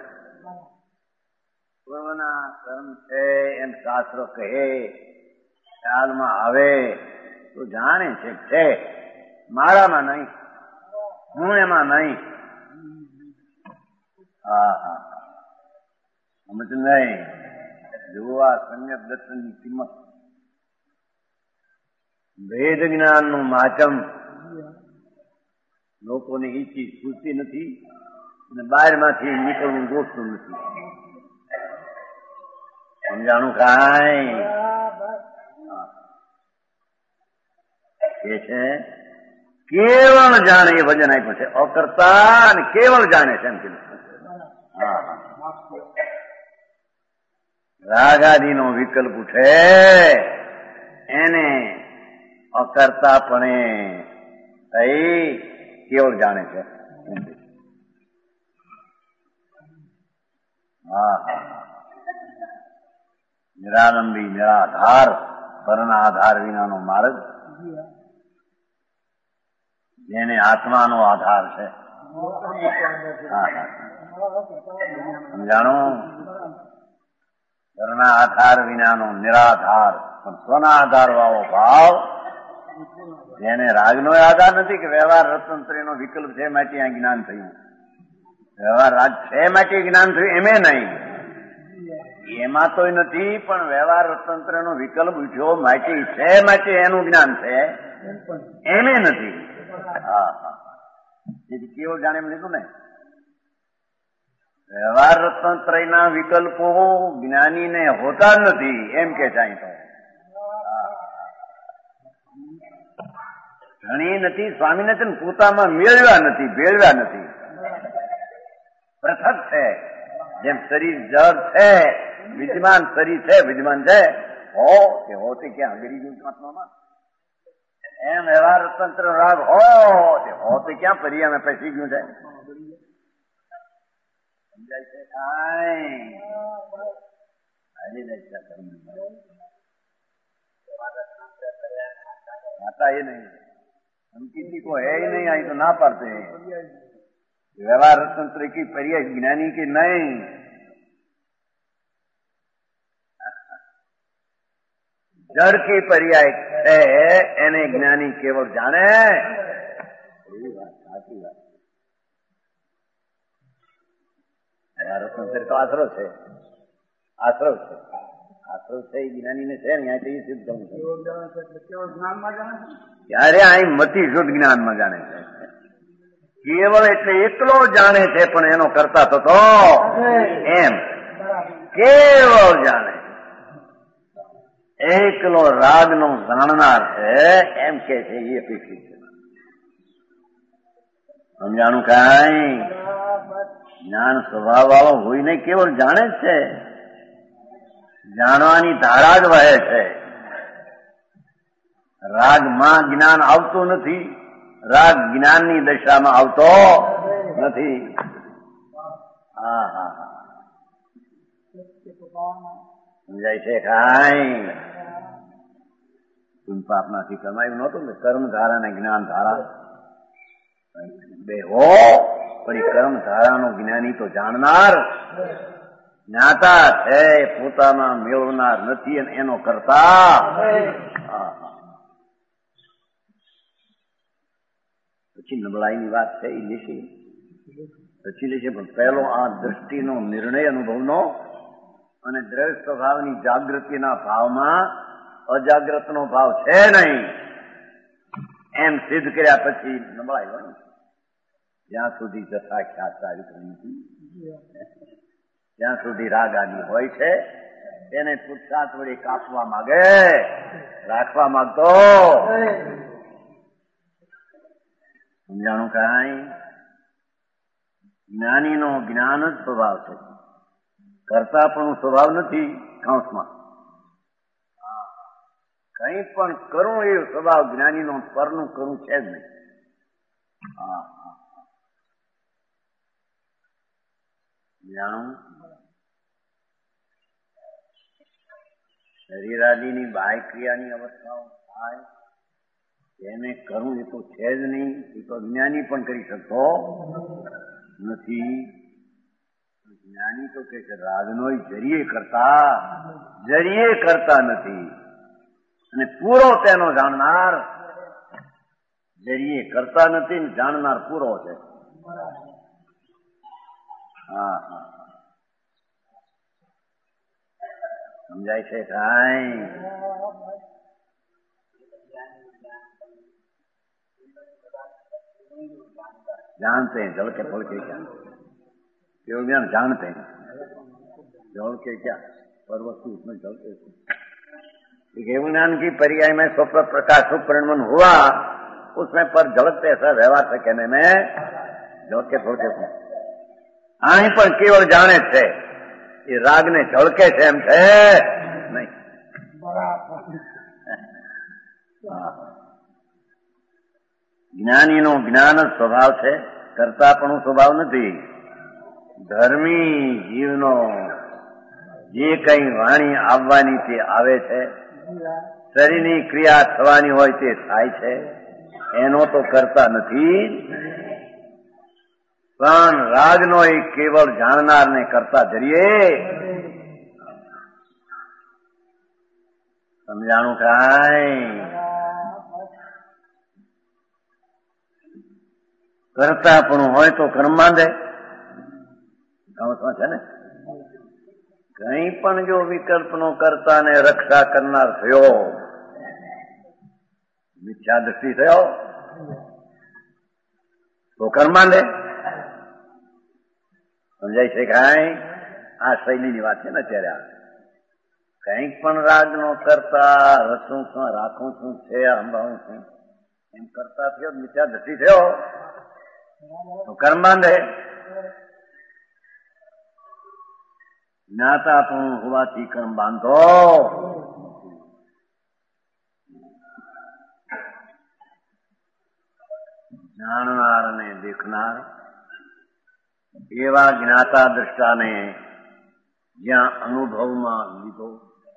B: પૂર્વના કર્મ છે એમ શાસ્ત્ર કહે, ખ્યાલમાં આવે તો જાણે છે છે મારામાં નહીં, હું એમાં નહીં. હા હા સમજ નહીં. જોવા સમ્યક દર્શનની કિંમત, ભેદ જ્ઞાનનું માચમ લોકોને એ ચીજ પૂછતી નથી અને બહારમાંથી નીકળવું ગોઠતું નથી. સમજાણું કાંઈ? એ છે કેવળ જાણે, એ વજન આપ્યું છે. અકર્તા અને કેવળ જાણે છે એમ કીધું. હા રાગાદીનો વિકલ્પ ઉઠે એને અકર્તાપણે થઈ કેવળ જાણે છે. હા નિરાલંબી નિરાધાર પરના આધાર વિનાનો માર્ગ, જેને આત્માનો આધાર છે. સમજાણો? પરના આધાર વિનાનો નિરાધાર પણ સ્વના આધાર વાળો ભાવ, જેને રાગનો આધાર નથી કે વ્યવહાર રતંત્રનો વિકલ્પ છે માટે આ જ્ઞાન થયું, વ્યવહાર રાગ છે માટે જ્ઞાન થયું એમે નહીં, એમાં તો નથી, પણ વ્યવહાર રતંત્રનો વિકલ્પ ઉઠ્યો માટે છે માટે એનું જ્ઞાન છે એમે નથી. હા હા જેથી કેવળ જાણે એમ લીધું ને. વ્યવહાર રત્નત્રયના વિકલ્પો જ્ઞાનીને હોતા જ નથી એમ કે છે. અહીં તો ઘણી નથી, સ્વામીને છે ને પોતામાં મેળવ્યા નથી, ભેળવ્યા નથી, પૃથક છે. જેમ શરીર જળ છે, વિદ્યમાન શરીર છે, વિદ્યમાન છે, હો કે હો તે ક્યાં ગરી ગયું આત્મામાં, એમ વ્યવહાર તંત્ર રાગ હો તે હો તે ક્યાં પર્યામાં પેસી ગયું છે. સમજાય છે કાંઈ? आता ये नहीं, हम किसी को है ही नहीं, आई तो ना पढ़ते हैं. व्यवहार तंत्र की पर्याय ज्ञानी की नहीं. जड़ की पर्याय है एने ज्ञानी केवल जाने. એવી વાત સાચી વાત. રત્નચર તો આશરો છે, આશ્રવ છે, આશ્રવ છે એ જ્ઞાની ને છે ને અહીંયા તો એ સિદ્ધ કરવું છે. ત્યારે અહીં મતિ શુદ્ધ જ્ઞાનમાં જાણે છે. કેવળ એટલે એકલો જાણે છે પણ એનો કરતા થતો એમ કેવળ જાણે એકલો રાગ નો જાણનાર છે એમ કે છે એ અપેક્ષિત છે. સમજાણું કઈ જ્ઞાન સ્વભાવ વાળો હોય નહીં, કેવળ જાણે જ છે. જાણવાની ધારા જ વહે છે. રાગમાં જ્ઞાન આવતું નથી, રાગ જ્ઞાનની દશામાં આવતો નથી. હા હા હા સમજાય છે કાંઈ? પાપનાથી કમાયું નહોતું ને કર્મ ધારા ને જ્ઞાન ધારા બે હો, પણ એ કર્મ ધારાનો જ્ઞાની તો જાણનાર જ્ઞાતા છે, પોતામાં મેળવનાર નથી અને એનો કરતા. પછી નબળાઈની વાત છે એ લેશે, પછી લેશે, પણ પહેલો આ દ્રષ્ટિનો નિર્ણય અનુભવનો અને દ્રઢ સ્વભાવની જાગૃતિના ભાવમાં અજાગ્રતનો ભાવ છે નહીં એમ સિદ્ધ કર્યા પછી નબળાઈ હોય. જ્યાં સુધી જથા ખ્યાત ચારિત્ર નથી, જ્યાં સુધી રાગ આદિ હોય છે તેને પુરુષાર્થ વડે કાપવા માંગે, રાખવા માંગતો. સમજાણું કાંઈ? જ્ઞાનીનો જ્ઞાન જ સ્વભાવ છે, કરતા પણ સ્વભાવ નથી. કાંસમાં કઈ પણ કરું એ સ્વભાવ જ્ઞાનીનો પરનું કરું છે જ નહીં. હા જાણું શરીરાદિની બાહ્ય ક્રિયાની અવસ્થાઓ થાય એને કરવું એ તો છે જ નહીં. એ તો જ્ઞાની પણ કરી શકતો નથી. જ્ઞાની તો કે રાગનો જરીએ કરતા જરીએ કરતા નથી અને પૂરો તેનો જાણનાર જરીએ કરતા નથી ને જાણનાર પૂરો છે. હા હા સમજાય છે કાંઈ? जानते हैं जल के फल के क्या, केवल ज्ञान जानते हैं जल के क्या पर वस्तु उसमें जलते केवल ज्ञान की पर्याय में स्वप्न प्रकाश परिणमन हुआ उसमें पर झलकते ऐसा व्यवहार से कहने में जल के फल के અહીં પણ કેવળ જાણે છે એ રાગ ને ઝળકે છે એમ છે નહીં. જ્ઞાનીનો જ્ઞાન જ સ્વભાવ છે, કરતા પણ સ્વભાવ નથી. ધર્મી જીવનો જે કઈ વાણી આવવાની તે આવે છે, શરીરની ક્રિયા થવાની હોય તે થાય છે, એનો તો કરતા નથી. પણ રાગનો એ કેવળ જાણનારને કરતા ધરીએ. સમજાણું કાંઈ? કરતા પણ હોય તો કર્મ બાંધે છે ને. કઈ પણ જો વિકલ્પનો કરતા ને રક્ષા કરનાર થયો, મિથ્યા દ્રષ્ટિ થયો તો કર્મ બાંધે. સમજાય છે કાંઈ? આ શૈલીની વાત છે ને અત્યારે. આ કંઈક પણ રાગ નો કરતા રચું છું, રાખું છું, છે સંભાળું છું એમ કરતા થયો, મિથ્યા દ્રષ્ટિ થયો તો કર્મ બાંધે. જ્ઞાતા પણ હોવાથી કર્મ બાંધો. જાણનાર ને દેખનાર એવા જ્ઞાતા દ્રષ્ટાને જ્યાં અનુભવમાં લીધો,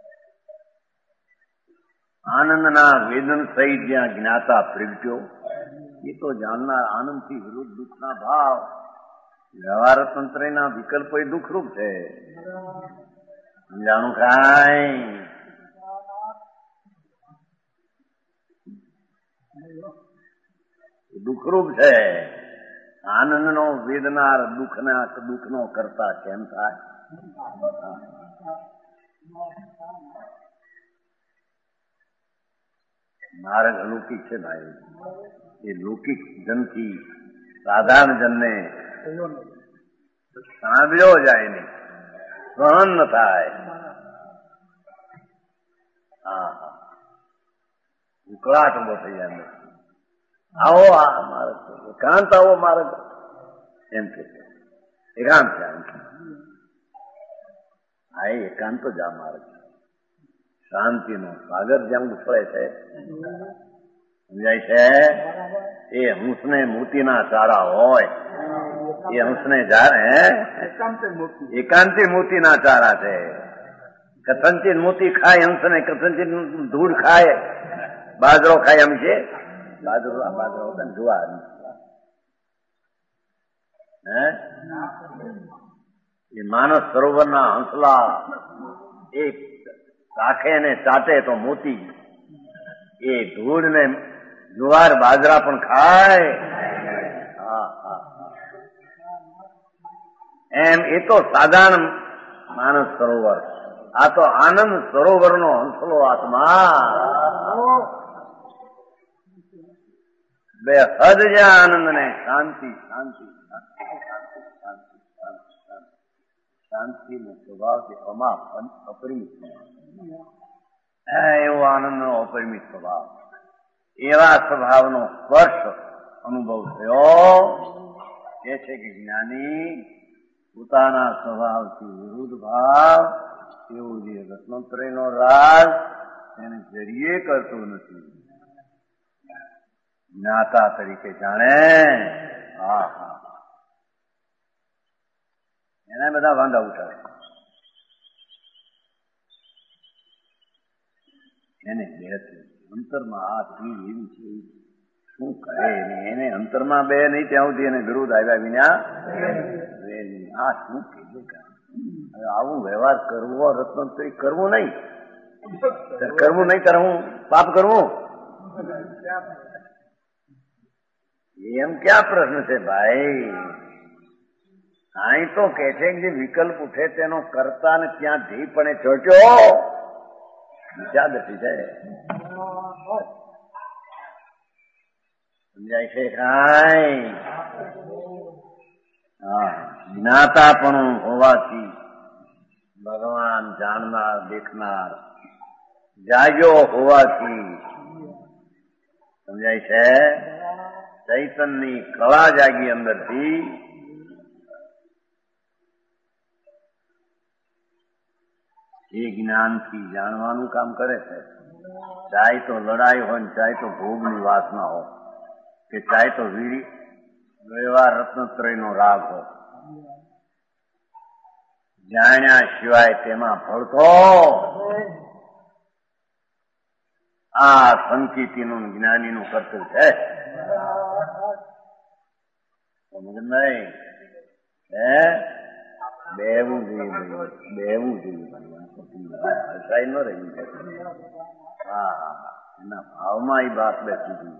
B: આનંદના વેદન સહિત જ્યાં જ્ઞાતા પ્રગટ્યો, એ તો જાણનાર આનંદથી વિરુદ્ધ દુઃખના ભાવ, વ્યવહાર તંત્રના વિકલ્પો એ દુઃખરૂપ છે. સમજાણું કાંઈ? દુઃખરૂપ છે. આનંદનો વેદનાર દુઃખના દુઃખનો કરતા કેમ થાય? માર્ગ અલૌકિક છે ભાઈ. એ લૌકિક જનથી સાધારણ જનને સાંભળ્યો જાય નહીં, સહન ન થાય. હા હા ઉકળાટ ઉભો થઈ જાય. આવો આ માર્ગ એકાંત, આવો માર્ગ એમ કે એકાંત છે. આ એકાંત જ આ માર્ગ, શાંતિનો સાગર જ્યાં ઉછળે છે, સમજાય છે? એ હંસને મોતીના ચારા હોય, એ હંસને હે એકાંતિ મોતીના ચારા છે. કથનચિત મોતી ખાય હંસને, કથનચિત ધૂળ ખાય, બાજરો ખાય. એમ છે બાજરો, આ બાજરો જુવાર હે એ માનસ સરોવરના હંસલા એક ચાખે ને ચાટે તો મોતી, એ ધૂળ ને જુવાર બાજરા પણ ખાય. હા હા એમ એ તો સાધારણ માનસ સરોવર, આ તો આનંદ સરોવરનો હંસલો આત્મા. બે હદ જ્યાં આનંદ ને શાંતિ શાંતિ શાંતિ નો સ્વભાવ છે અમા અપરિમિત, એવો આનંદનો અપરિમિત સ્વભાવ. એવા સ્વભાવનો સ્પર્શ અનુભવ થયો. એ છે કે જ્ઞાની પોતાના સ્વભાવથી વિરુદ્ધ ભાવ, એવું જે રત્નોત્તરીનો રાગ તેને જરીએ કરતો નથી, જ્ઞાતા તરીકે જાણે. હા હા એને બધા વાંધા ઉઠાવે. એને અંતરમાં આ ચીજ એવી છે, શું કરે એને અંતરમાં બે નહીં ત્યાં સુધી એને વિરુદ્ધ આવ્યા વિના આ શું કે આવું વ્યવહાર કરવો, રત્નોત્તરી કરવું નહીં, કરવું નહીં ત્યારે હું પાપ કરવું, એમ ક્યાં પ્રશ્ન છે ભાઈ? અહીં તો કે છે કે જે વિકલ્પ ઉઠે તેનો કરતા ને ત્યાં ધીપણે ચોટ્યો યાદ હતી છે. સમજાય છે કાંઈ? હા જ્ઞાતા પણ હોવાથી ભગવાન જાણનાર દેખનાર, જાગ્યો હોવાથી સમજાય છે ચૈતનની કળા જાગી અંદરથી. એ જ્ઞાનથી જાણવાનું કામ કરે છે. ચાહે તો લડાઈ હોય ને ચાહે તો ભોગની વાસના હોય, કે ચાહે તો વીરી વ્યવહાર રત્નત્રયનો રાગ હોય, જાણ્યા સિવાય તેમાં ભળતો આ સંકિતીનું જ્ઞાનીનું કર્તવ્ય છે. સમજ નહીં? હે બેવું જોઈએ, બેવું જોઈએ, હસાઈ ન રહી. હા હા એના ભાવમાં એ બાત બેસી ગઈ.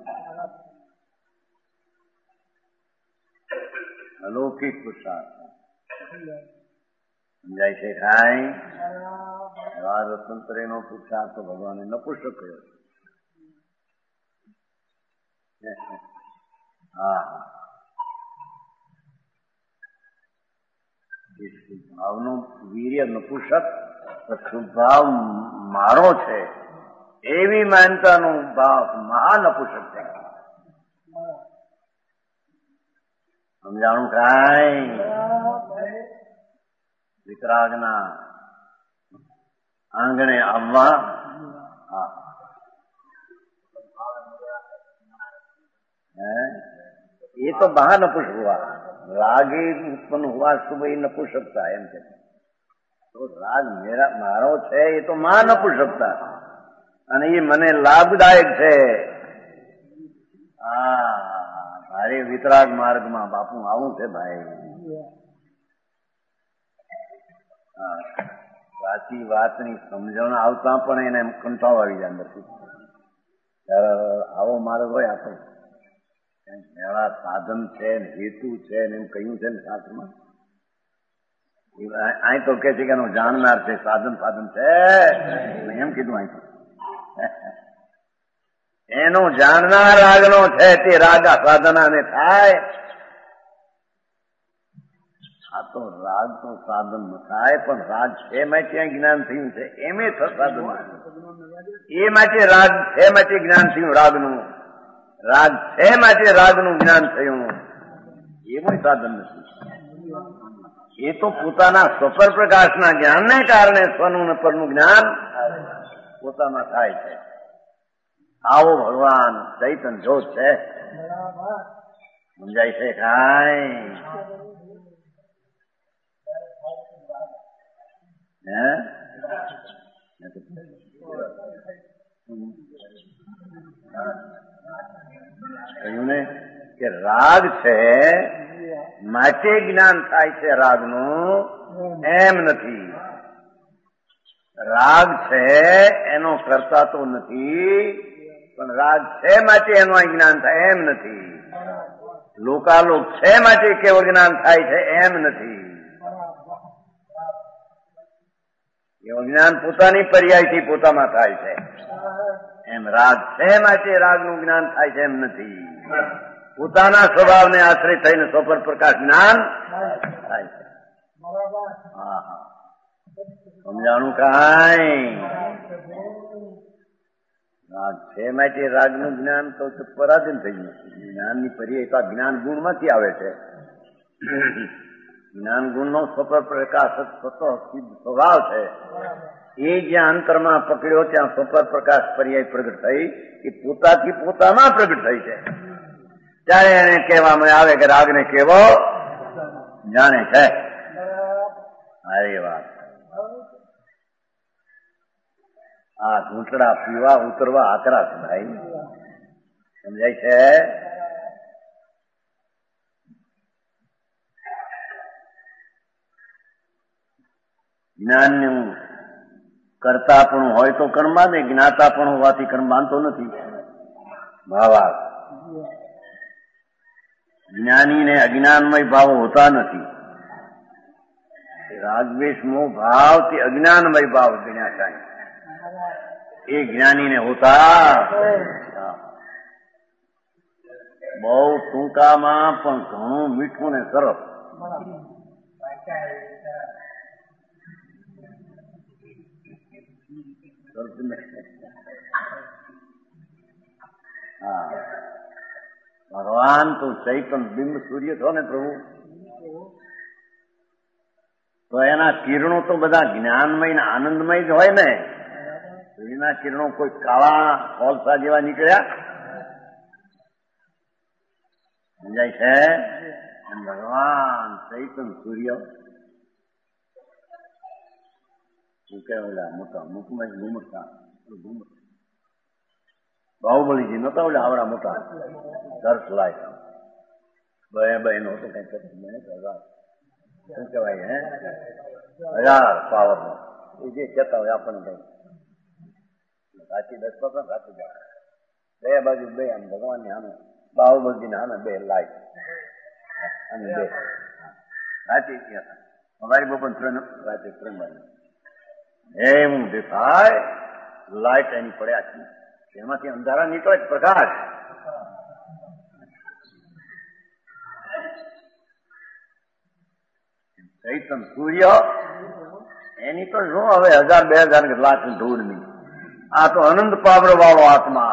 B: અલૌકિક પુરુષાર્થ સમજાય છે કાંઈ? એવા રત્નત્રયનો પુરુષાર્થ તો ભગવાને નપુંસક કર્યો. હા હા ભાવનો વીર્ય નપુંસક, શુભાવ મારો છે એવી માનતાનો ભાવ મહાનપુંસક છે. સમજાણું કાંઈ? વિતરાગના આંગણે આવવા ये तो बहा नपुंसक हुआ, रागे उत्पन्न हुआ सुबह नपुंसकता एम के तो राग मेरा मारो छे ये तो महा नपुंसकता અને એ મને લાભદાયક છે. હા મારે વિતરાગ માર્ગમાં બાપુ આવું છે ભાઈ. હા સાચી વાતની સમજણ આવતા પણ એને કંટાળો આવી જાય અંદરથી. આવો માર્ગ હોય આપણો મેળા સાધન છે ને હેતુ છે ને એમ કહ્યું છે ને શાસ્ત્રમાં. અહીં તો કે છે કે એનું જાણનાર છે, સાધન સાધન છે એમ કીધું. અહીં તો એનું જાણનાર રાગનો છે તે રાગા સાધનાને થાય. આ તો રાગ તો સાધન થાય, પણ રાગ છે માટે ત્યાં જ્ઞાન થયું છે એમે સાધન. એ માટે રાગ છે માટે જ્ઞાન થયું રાગનું. રાગ છે માટે રાગનું જ્ઞાન થયું, એવું સાધન નથી. એ તો પોતાના સ્વપર પ્રકાશના જ્ઞાનને કારણે સ્વનું ને પરનું જ્ઞાન પોતામાં થાય છે. આવો ભગવાન ચૈતન જોત છે. સમજાય છે કાંઈ? હે કહ્યું ને કે રાગ છે માટે જ્ઞાન થાય છે રાગનું, એમ નથી. રાગ છે એનો કરતા તો નથી, પણ રાગ છે માટે એનું જ્ઞાન થાય એમ નથી. લોકાલોક છે માટે કેવળ જ્ઞાન થાય છે એમ નથી. એવું જ્ઞાન પોતાની પર્યાયથી પોતામાં થાય છે. એમ રાગ છે માટે રાગનું જ્ઞાન થાય છે એમ નથી. પોતાના સ્વભાવને આશ્રય થઈને સ્વપર પ્રકાશ જ્ઞાન થાય છે. હા હા સમજાણું કાંઈ? રાગ છે માટે રાગનું જ્ઞાન તો પરાધીન થઈ ગયું. જ્ઞાનની પર્યાય તો જ્ઞાન ગુણમાંથી આવે છે. જ્ઞાન ગુણનો સ્વપર પ્રકાશ સ્વભાવ છે. એ જ્યાં અંતરમાં પકડ્યો ત્યાં સ્વપર પ્રકાશ પર્યાય પ્રગટ થઈ, એ પોતાથી પોતામાં પ્રગટ થઈ છે. ત્યારે એને કહેવામાં આવે કે રાગને કેવો જાણે છે. અરે વાત, આ ઘૂંટડા પીવા ઉતરવા આકરા છે ભાઈ. સમજાય છે? જ્ઞાનનું કરતાપણું હોય તો કર્મ બાંધે, જ્ઞાતાપણું હોવાથી કર્મ બાંધતો નથી. ભાવાર્થ, જ્ઞાનીને અજ્ઞાનમય ભાવો હોતા નથી. રાગદ્વેષ મોહ ભાવ તે અજ્ઞાનમય ભાવ ગણ્યા થાય. એ જ્ઞાનીને હોતા. બહુ ટૂંકામાં પણ ઘણું મીઠું ને સરસ. હા, ભગવાન તો ચૈતન બિંબ સૂર્ય છો ને પ્રભુ, તો એના કિરણો તો બધા જ્ઞાનમય ને આનંદમય જ હોય ને. એના કિરણો કોઈ કાળા કોલસા જેવા નીકળ્યા? સમજાય છે? એમ ભગવાન ચૈતન સૂર્ય શું કે ઓલા મોટા મુખમાં ઘુમતા બાહુબલીજી નતા ઓલા આવડા મોટા દર્શ લાય બે બહેનો તો કઈ શું કહેવાય હે હજાર પાવર નો એ જે કહેતા હોય આપણને કઈ સાચી દસ પકડ સાચી જાય બે બાજુ બે આમ ભગવાન ની સામે બાહુબલી ના સામે બે લાઈટ અને બે સાચી અમારી બપન ત્રણ રાતે ત્રણ બાજુ એમ દેખાય લાઈટ એની પડ્યા છે, એમાંથી અંધારા નીકળે પ્રકાશ. ચૈતન સૂર્ય એની તો શું હવે હજાર બે હજાર લાખ ધૂળ ની. આ તો અનંત પાવર વાળો આત્મા.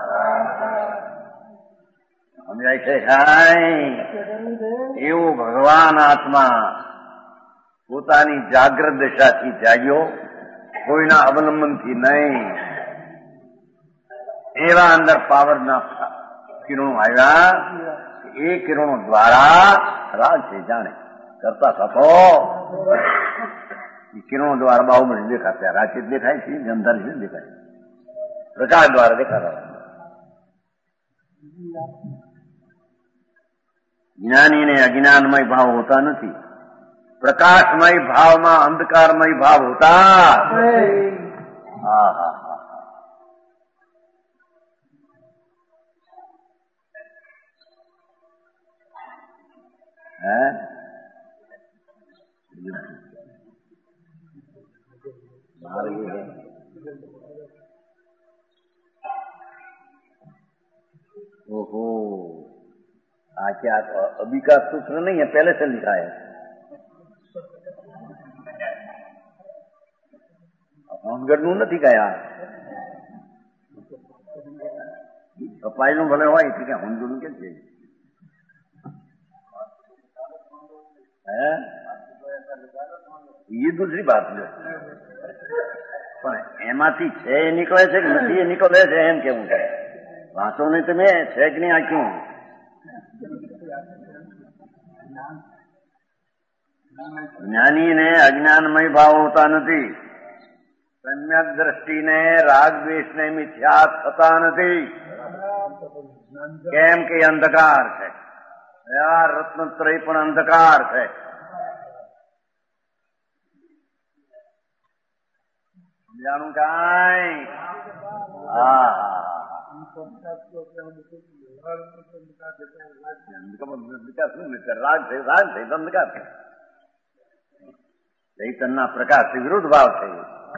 B: સમજાય છે કાંઈ? એવું ભગવાન આત્મા પોતાની જાગ્રત દશાથી જાગ્યો, કોઈના અવલંબનથી નહીં. એવા અંદર પાવરના કિરણો આવ્યા. એ કિરણો દ્વારા રાગ છે જાણે કરતા થતો. એ કિરણો દ્વારા બાહુબલી દેખાતા, રાચિત દેખાય છે, ગંધર છે દેખાય, પ્રકાશ દ્વારા દેખાતા. જ્ઞાનીને અજ્ઞાનમય ભાવ હોતા નથી. પ્રકાશમય ભાવમાં અંધકારમય ભાવ હોતા. હા હા હા હે ओहो आ क्या अभी का सूत्र नहीं है, पहले से लिखा है। હોનગઢ નું નથી કયા સફાઈ નું ભલે હોય કે હોનગઢ નું કેમ છે? એ દૂસરી વાત છે, પણ એમાંથી છે એ નીકળે છે કે નથી એ નીકળે છે એમ કેવું છે. વાંચો નહીં તમે, છે કે નહીં આખ્યું? જ્ઞાનીને અજ્ઞાનમય ભાવ હોતા નથી, સમ્યક દ્રષ્ટિને રાગ દ્વેષને મિથ્યા થતા નથી. કેમ કે અંધકાર છે, આ રત્નત્રય પણ અંધકાર છે. સમજાણું કાંઈ? હા રાગ છે, રાગ છે, અંધકાર છે. ચૈતનના પ્રકાશથી વિરુદ્ધ ભાવ છે.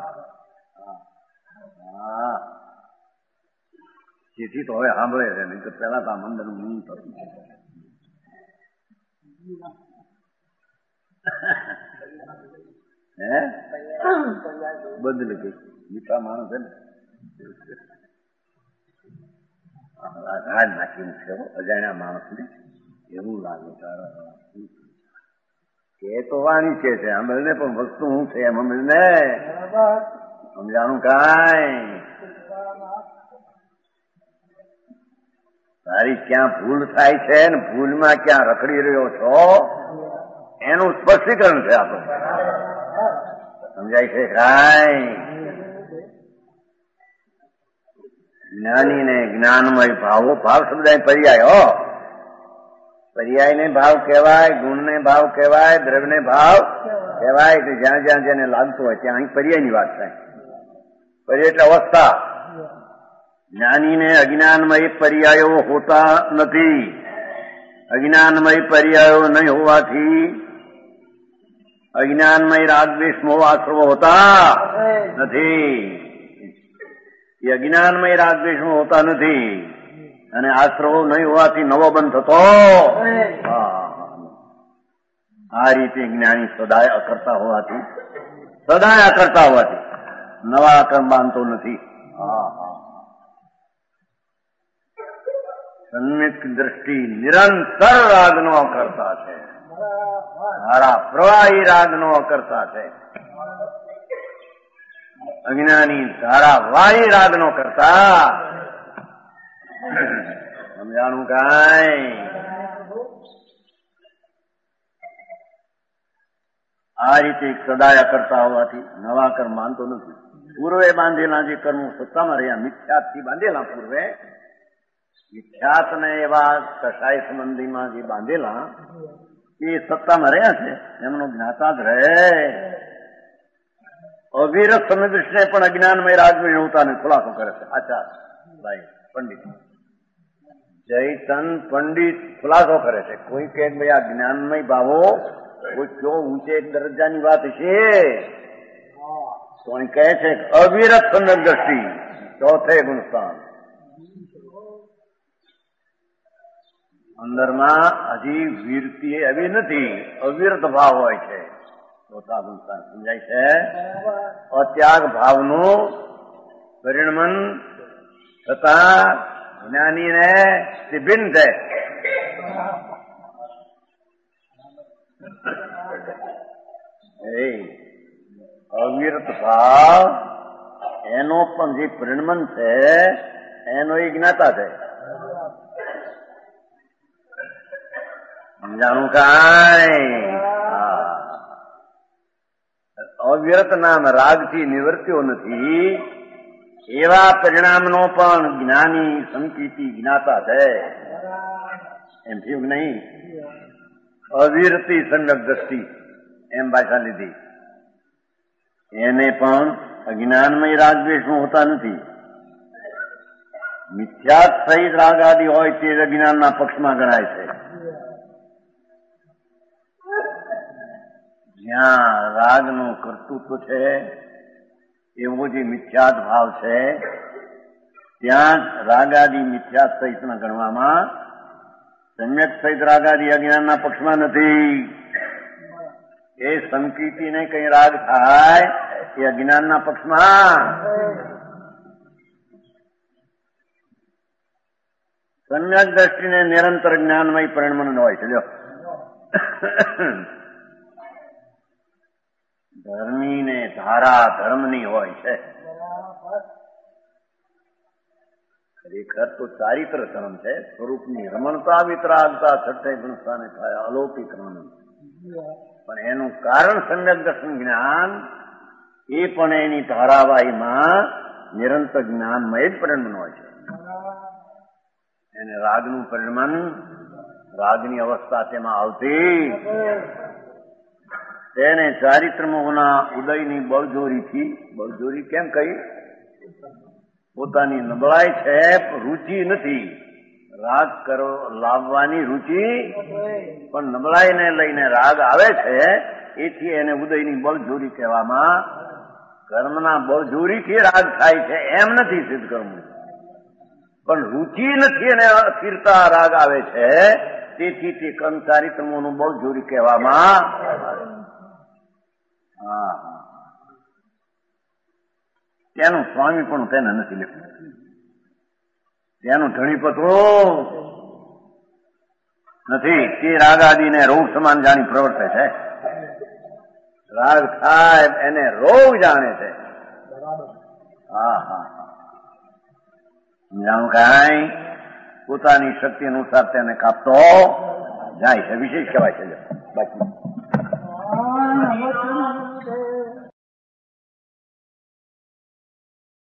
B: હા તેથી તો હવે સાંભળે છે, નહીં તો પેલા તો આ મંદિર નું થતું છે. હે બદલે કઈ મીઠા માણસ છે ને ઘાટ નાખી મૂકશે અજાણ્યા માણસ ને, એવું લાગે. કે તો વાણી છે અમલને, પણ વસ્તુ શું છે એમ અમલને સમજાણું કાંઈ? તારી ક્યાં ભૂલ થાય છે ને ભૂલમાં ક્યાં રખડી રહ્યો છો એનું સ્પષ્ટીકરણ છે આપણું. સમજાય છે કાંઈ? જ્ઞાની ને જ્ઞાનમય ભાવો, ભાવ શબ્દ પર્યાય હો, પર્યાય ને ભાવ કહેવાય, ગુણ ને ભાવ કહેવાય, દ્રવ્ય ને ભાવ કહેવાય. કે જ્યાં જ્યાં જેને લાગતું હોય ત્યાં અહીં પર્યાય ની વાત થાય. પર્યાય એટલે અવસ્થા. જ્ઞાની ને અજ્ઞાનમય પર્યાયો હોતા નથી. અજ્ઞાનમય પર્યાયો નહીં હોવાથી અજ્ઞાનમય રાગ દ્વેષ મોહ આશ્રવો હોતા નથી. એ અજ્ઞાનમય રાગ દ્વેષ મોહ હોતા નથી, અને આશ્રવો નહીં હોવાથી નવો બંધ થતો. આ રીતે જ્ઞાની સદાય અકર્તા હોવાથી, સદાય અકર્તા હોવાથી નવા કર્મ બાંધતો નથી. સમ્યક દ્રષ્ટિ નિરંતર રાગનો અકર્તા છે, ધારા પ્રવાહી રાગનો અકર્તા છે. અજ્ઞાની ધારાવાહી રાગનો કરતા. સમજાણું કાંઈ? આ રીતે સદાય કરતા હોવાથી નવા કર્મ માનતો નથી. પૂર્વે બાંધેલા જે કર્મો સત્તામાં રહ્યા, મિથ્યાથી બાંધેલા પૂર્વે મિથ્યાત ને એવા કષાય સંબંધીમાં જે બાંધેલા એ સત્તામાં રહ્યા છે, એમનો જ્ઞાતા જ રહે. અવિરત સમદૃષ્ટિને પણ અજ્ઞાનમય રાજમય હોતાને ખુલાસો કરે છે આચાર ભાઈ પંડિત જયતન પંડિત ખુલાસો કરે છે. કોઈ કે ભાઈ આ જ્ઞાનમય ભાવો કોઈ કયો ઊંચે એક દરજ્જાની વાત છે, કોઈ કહે છે અવિરત સમજ દ્રષ્ટિ ચોથે ગુણસ્થાન. અંદરમાં હજી વીરતી એવી નથી, અવિરત ભાવ હોય છે. ચોથા ગુણસ્થાન સમજાય છે. અત્યાગ ભાવનું પરિણમન થતા જ્ઞાનીને ભિન્ન છે. અવિરત ભાવ એનો પણ જે પરિણમન છે એનો એ જ્ઞાતા છે. સમજાણું કાંઈ? અવિરત નામ રાગથી નિવર્ત્યો નથી, એવા પરિણામનો પણ જ્ઞાની સંકિતિ જ્ઞાતા છે. એમ થયું નહીં? અવિરતી સમ્યક દ્રષ્ટિ એમ ભાષા લીધી. એને પણ અજ્ઞાનમય રાગ દ્વેષમાં હોતા નથી. મિથ્યાત સહિત રાગ આદિ હોય તે અજ્ઞાનના પક્ષમાં ગણાય છે.
A: જ્યાં રાગનું કર્તૃત્વ છે એવો જે મિથ્યાત ભાવ છે ત્યાં રાગાદી મિથ્યાત સહિતના ગણવામાં સમ્યક સહિત રાગાદી અજ્ઞાનના પક્ષમાં નથી. એ સંકીર્તિને કઈ રાગ થાય એ અજ્ઞાનના પક્ષમાં. સમ્યક દ્રષ્ટિને નિરંતર જ્ઞાનમય પરિણમન હોય છે. જો ધર્મી ને ધારા ધર્મની હોય છે. ખરેખર તો ચારિત્ર ધર્મ છે. સ્વરૂપની રમણતા વિતરાગતા છઠ્ઠે ગુણસ્થાને થાય અલૌકિક આનંદ. પણ એનું કારણ સમ્યક દર્શન જ્ઞાન એ પણ એની ધારાવાહીમાં નિરંતર જ્ઞાનમય જ પરિણમન હોય છે. એને રાગનું પરિણમન રાગની અવસ્થા તેમાં આવતી તેને ચારિત્રમોના ઉદયની બળજોરીથી, બળજોરી કેમ કહી, પોતાની નબળાઈ છે, રુચિ નથી. રાગ કરો લાવવાની રુચિ પણ નબળાઈને લઈને રાગ આવે છે, એથી એને ઉદયની બળજોરી કહેવામાં. કર્મના બળજોરીથી રાગ થાય છે એમ નથી સિદ્ધ કર્મ, પણ રુચિ નથી અને સ્થિરતા રાગ આવે છે, તેથી તે કર્મચારિત્રમોનું બળજોરી કહેવામાં. હા, તેનું સ્વામી પણ તેને નથી લખ્યું. તેનું ધણીપત્રું નથી. તે રાગાદીને રોગ સમાન જાણી પ્રવર્તે છે. રાગ થાય એને રોગ જાણે છે. હા હા જાણું કાંઈ પોતાની શક્તિ અનુસાર તેને કાપતો જાય છે. વિશેષ કહેવાય છે. બાકી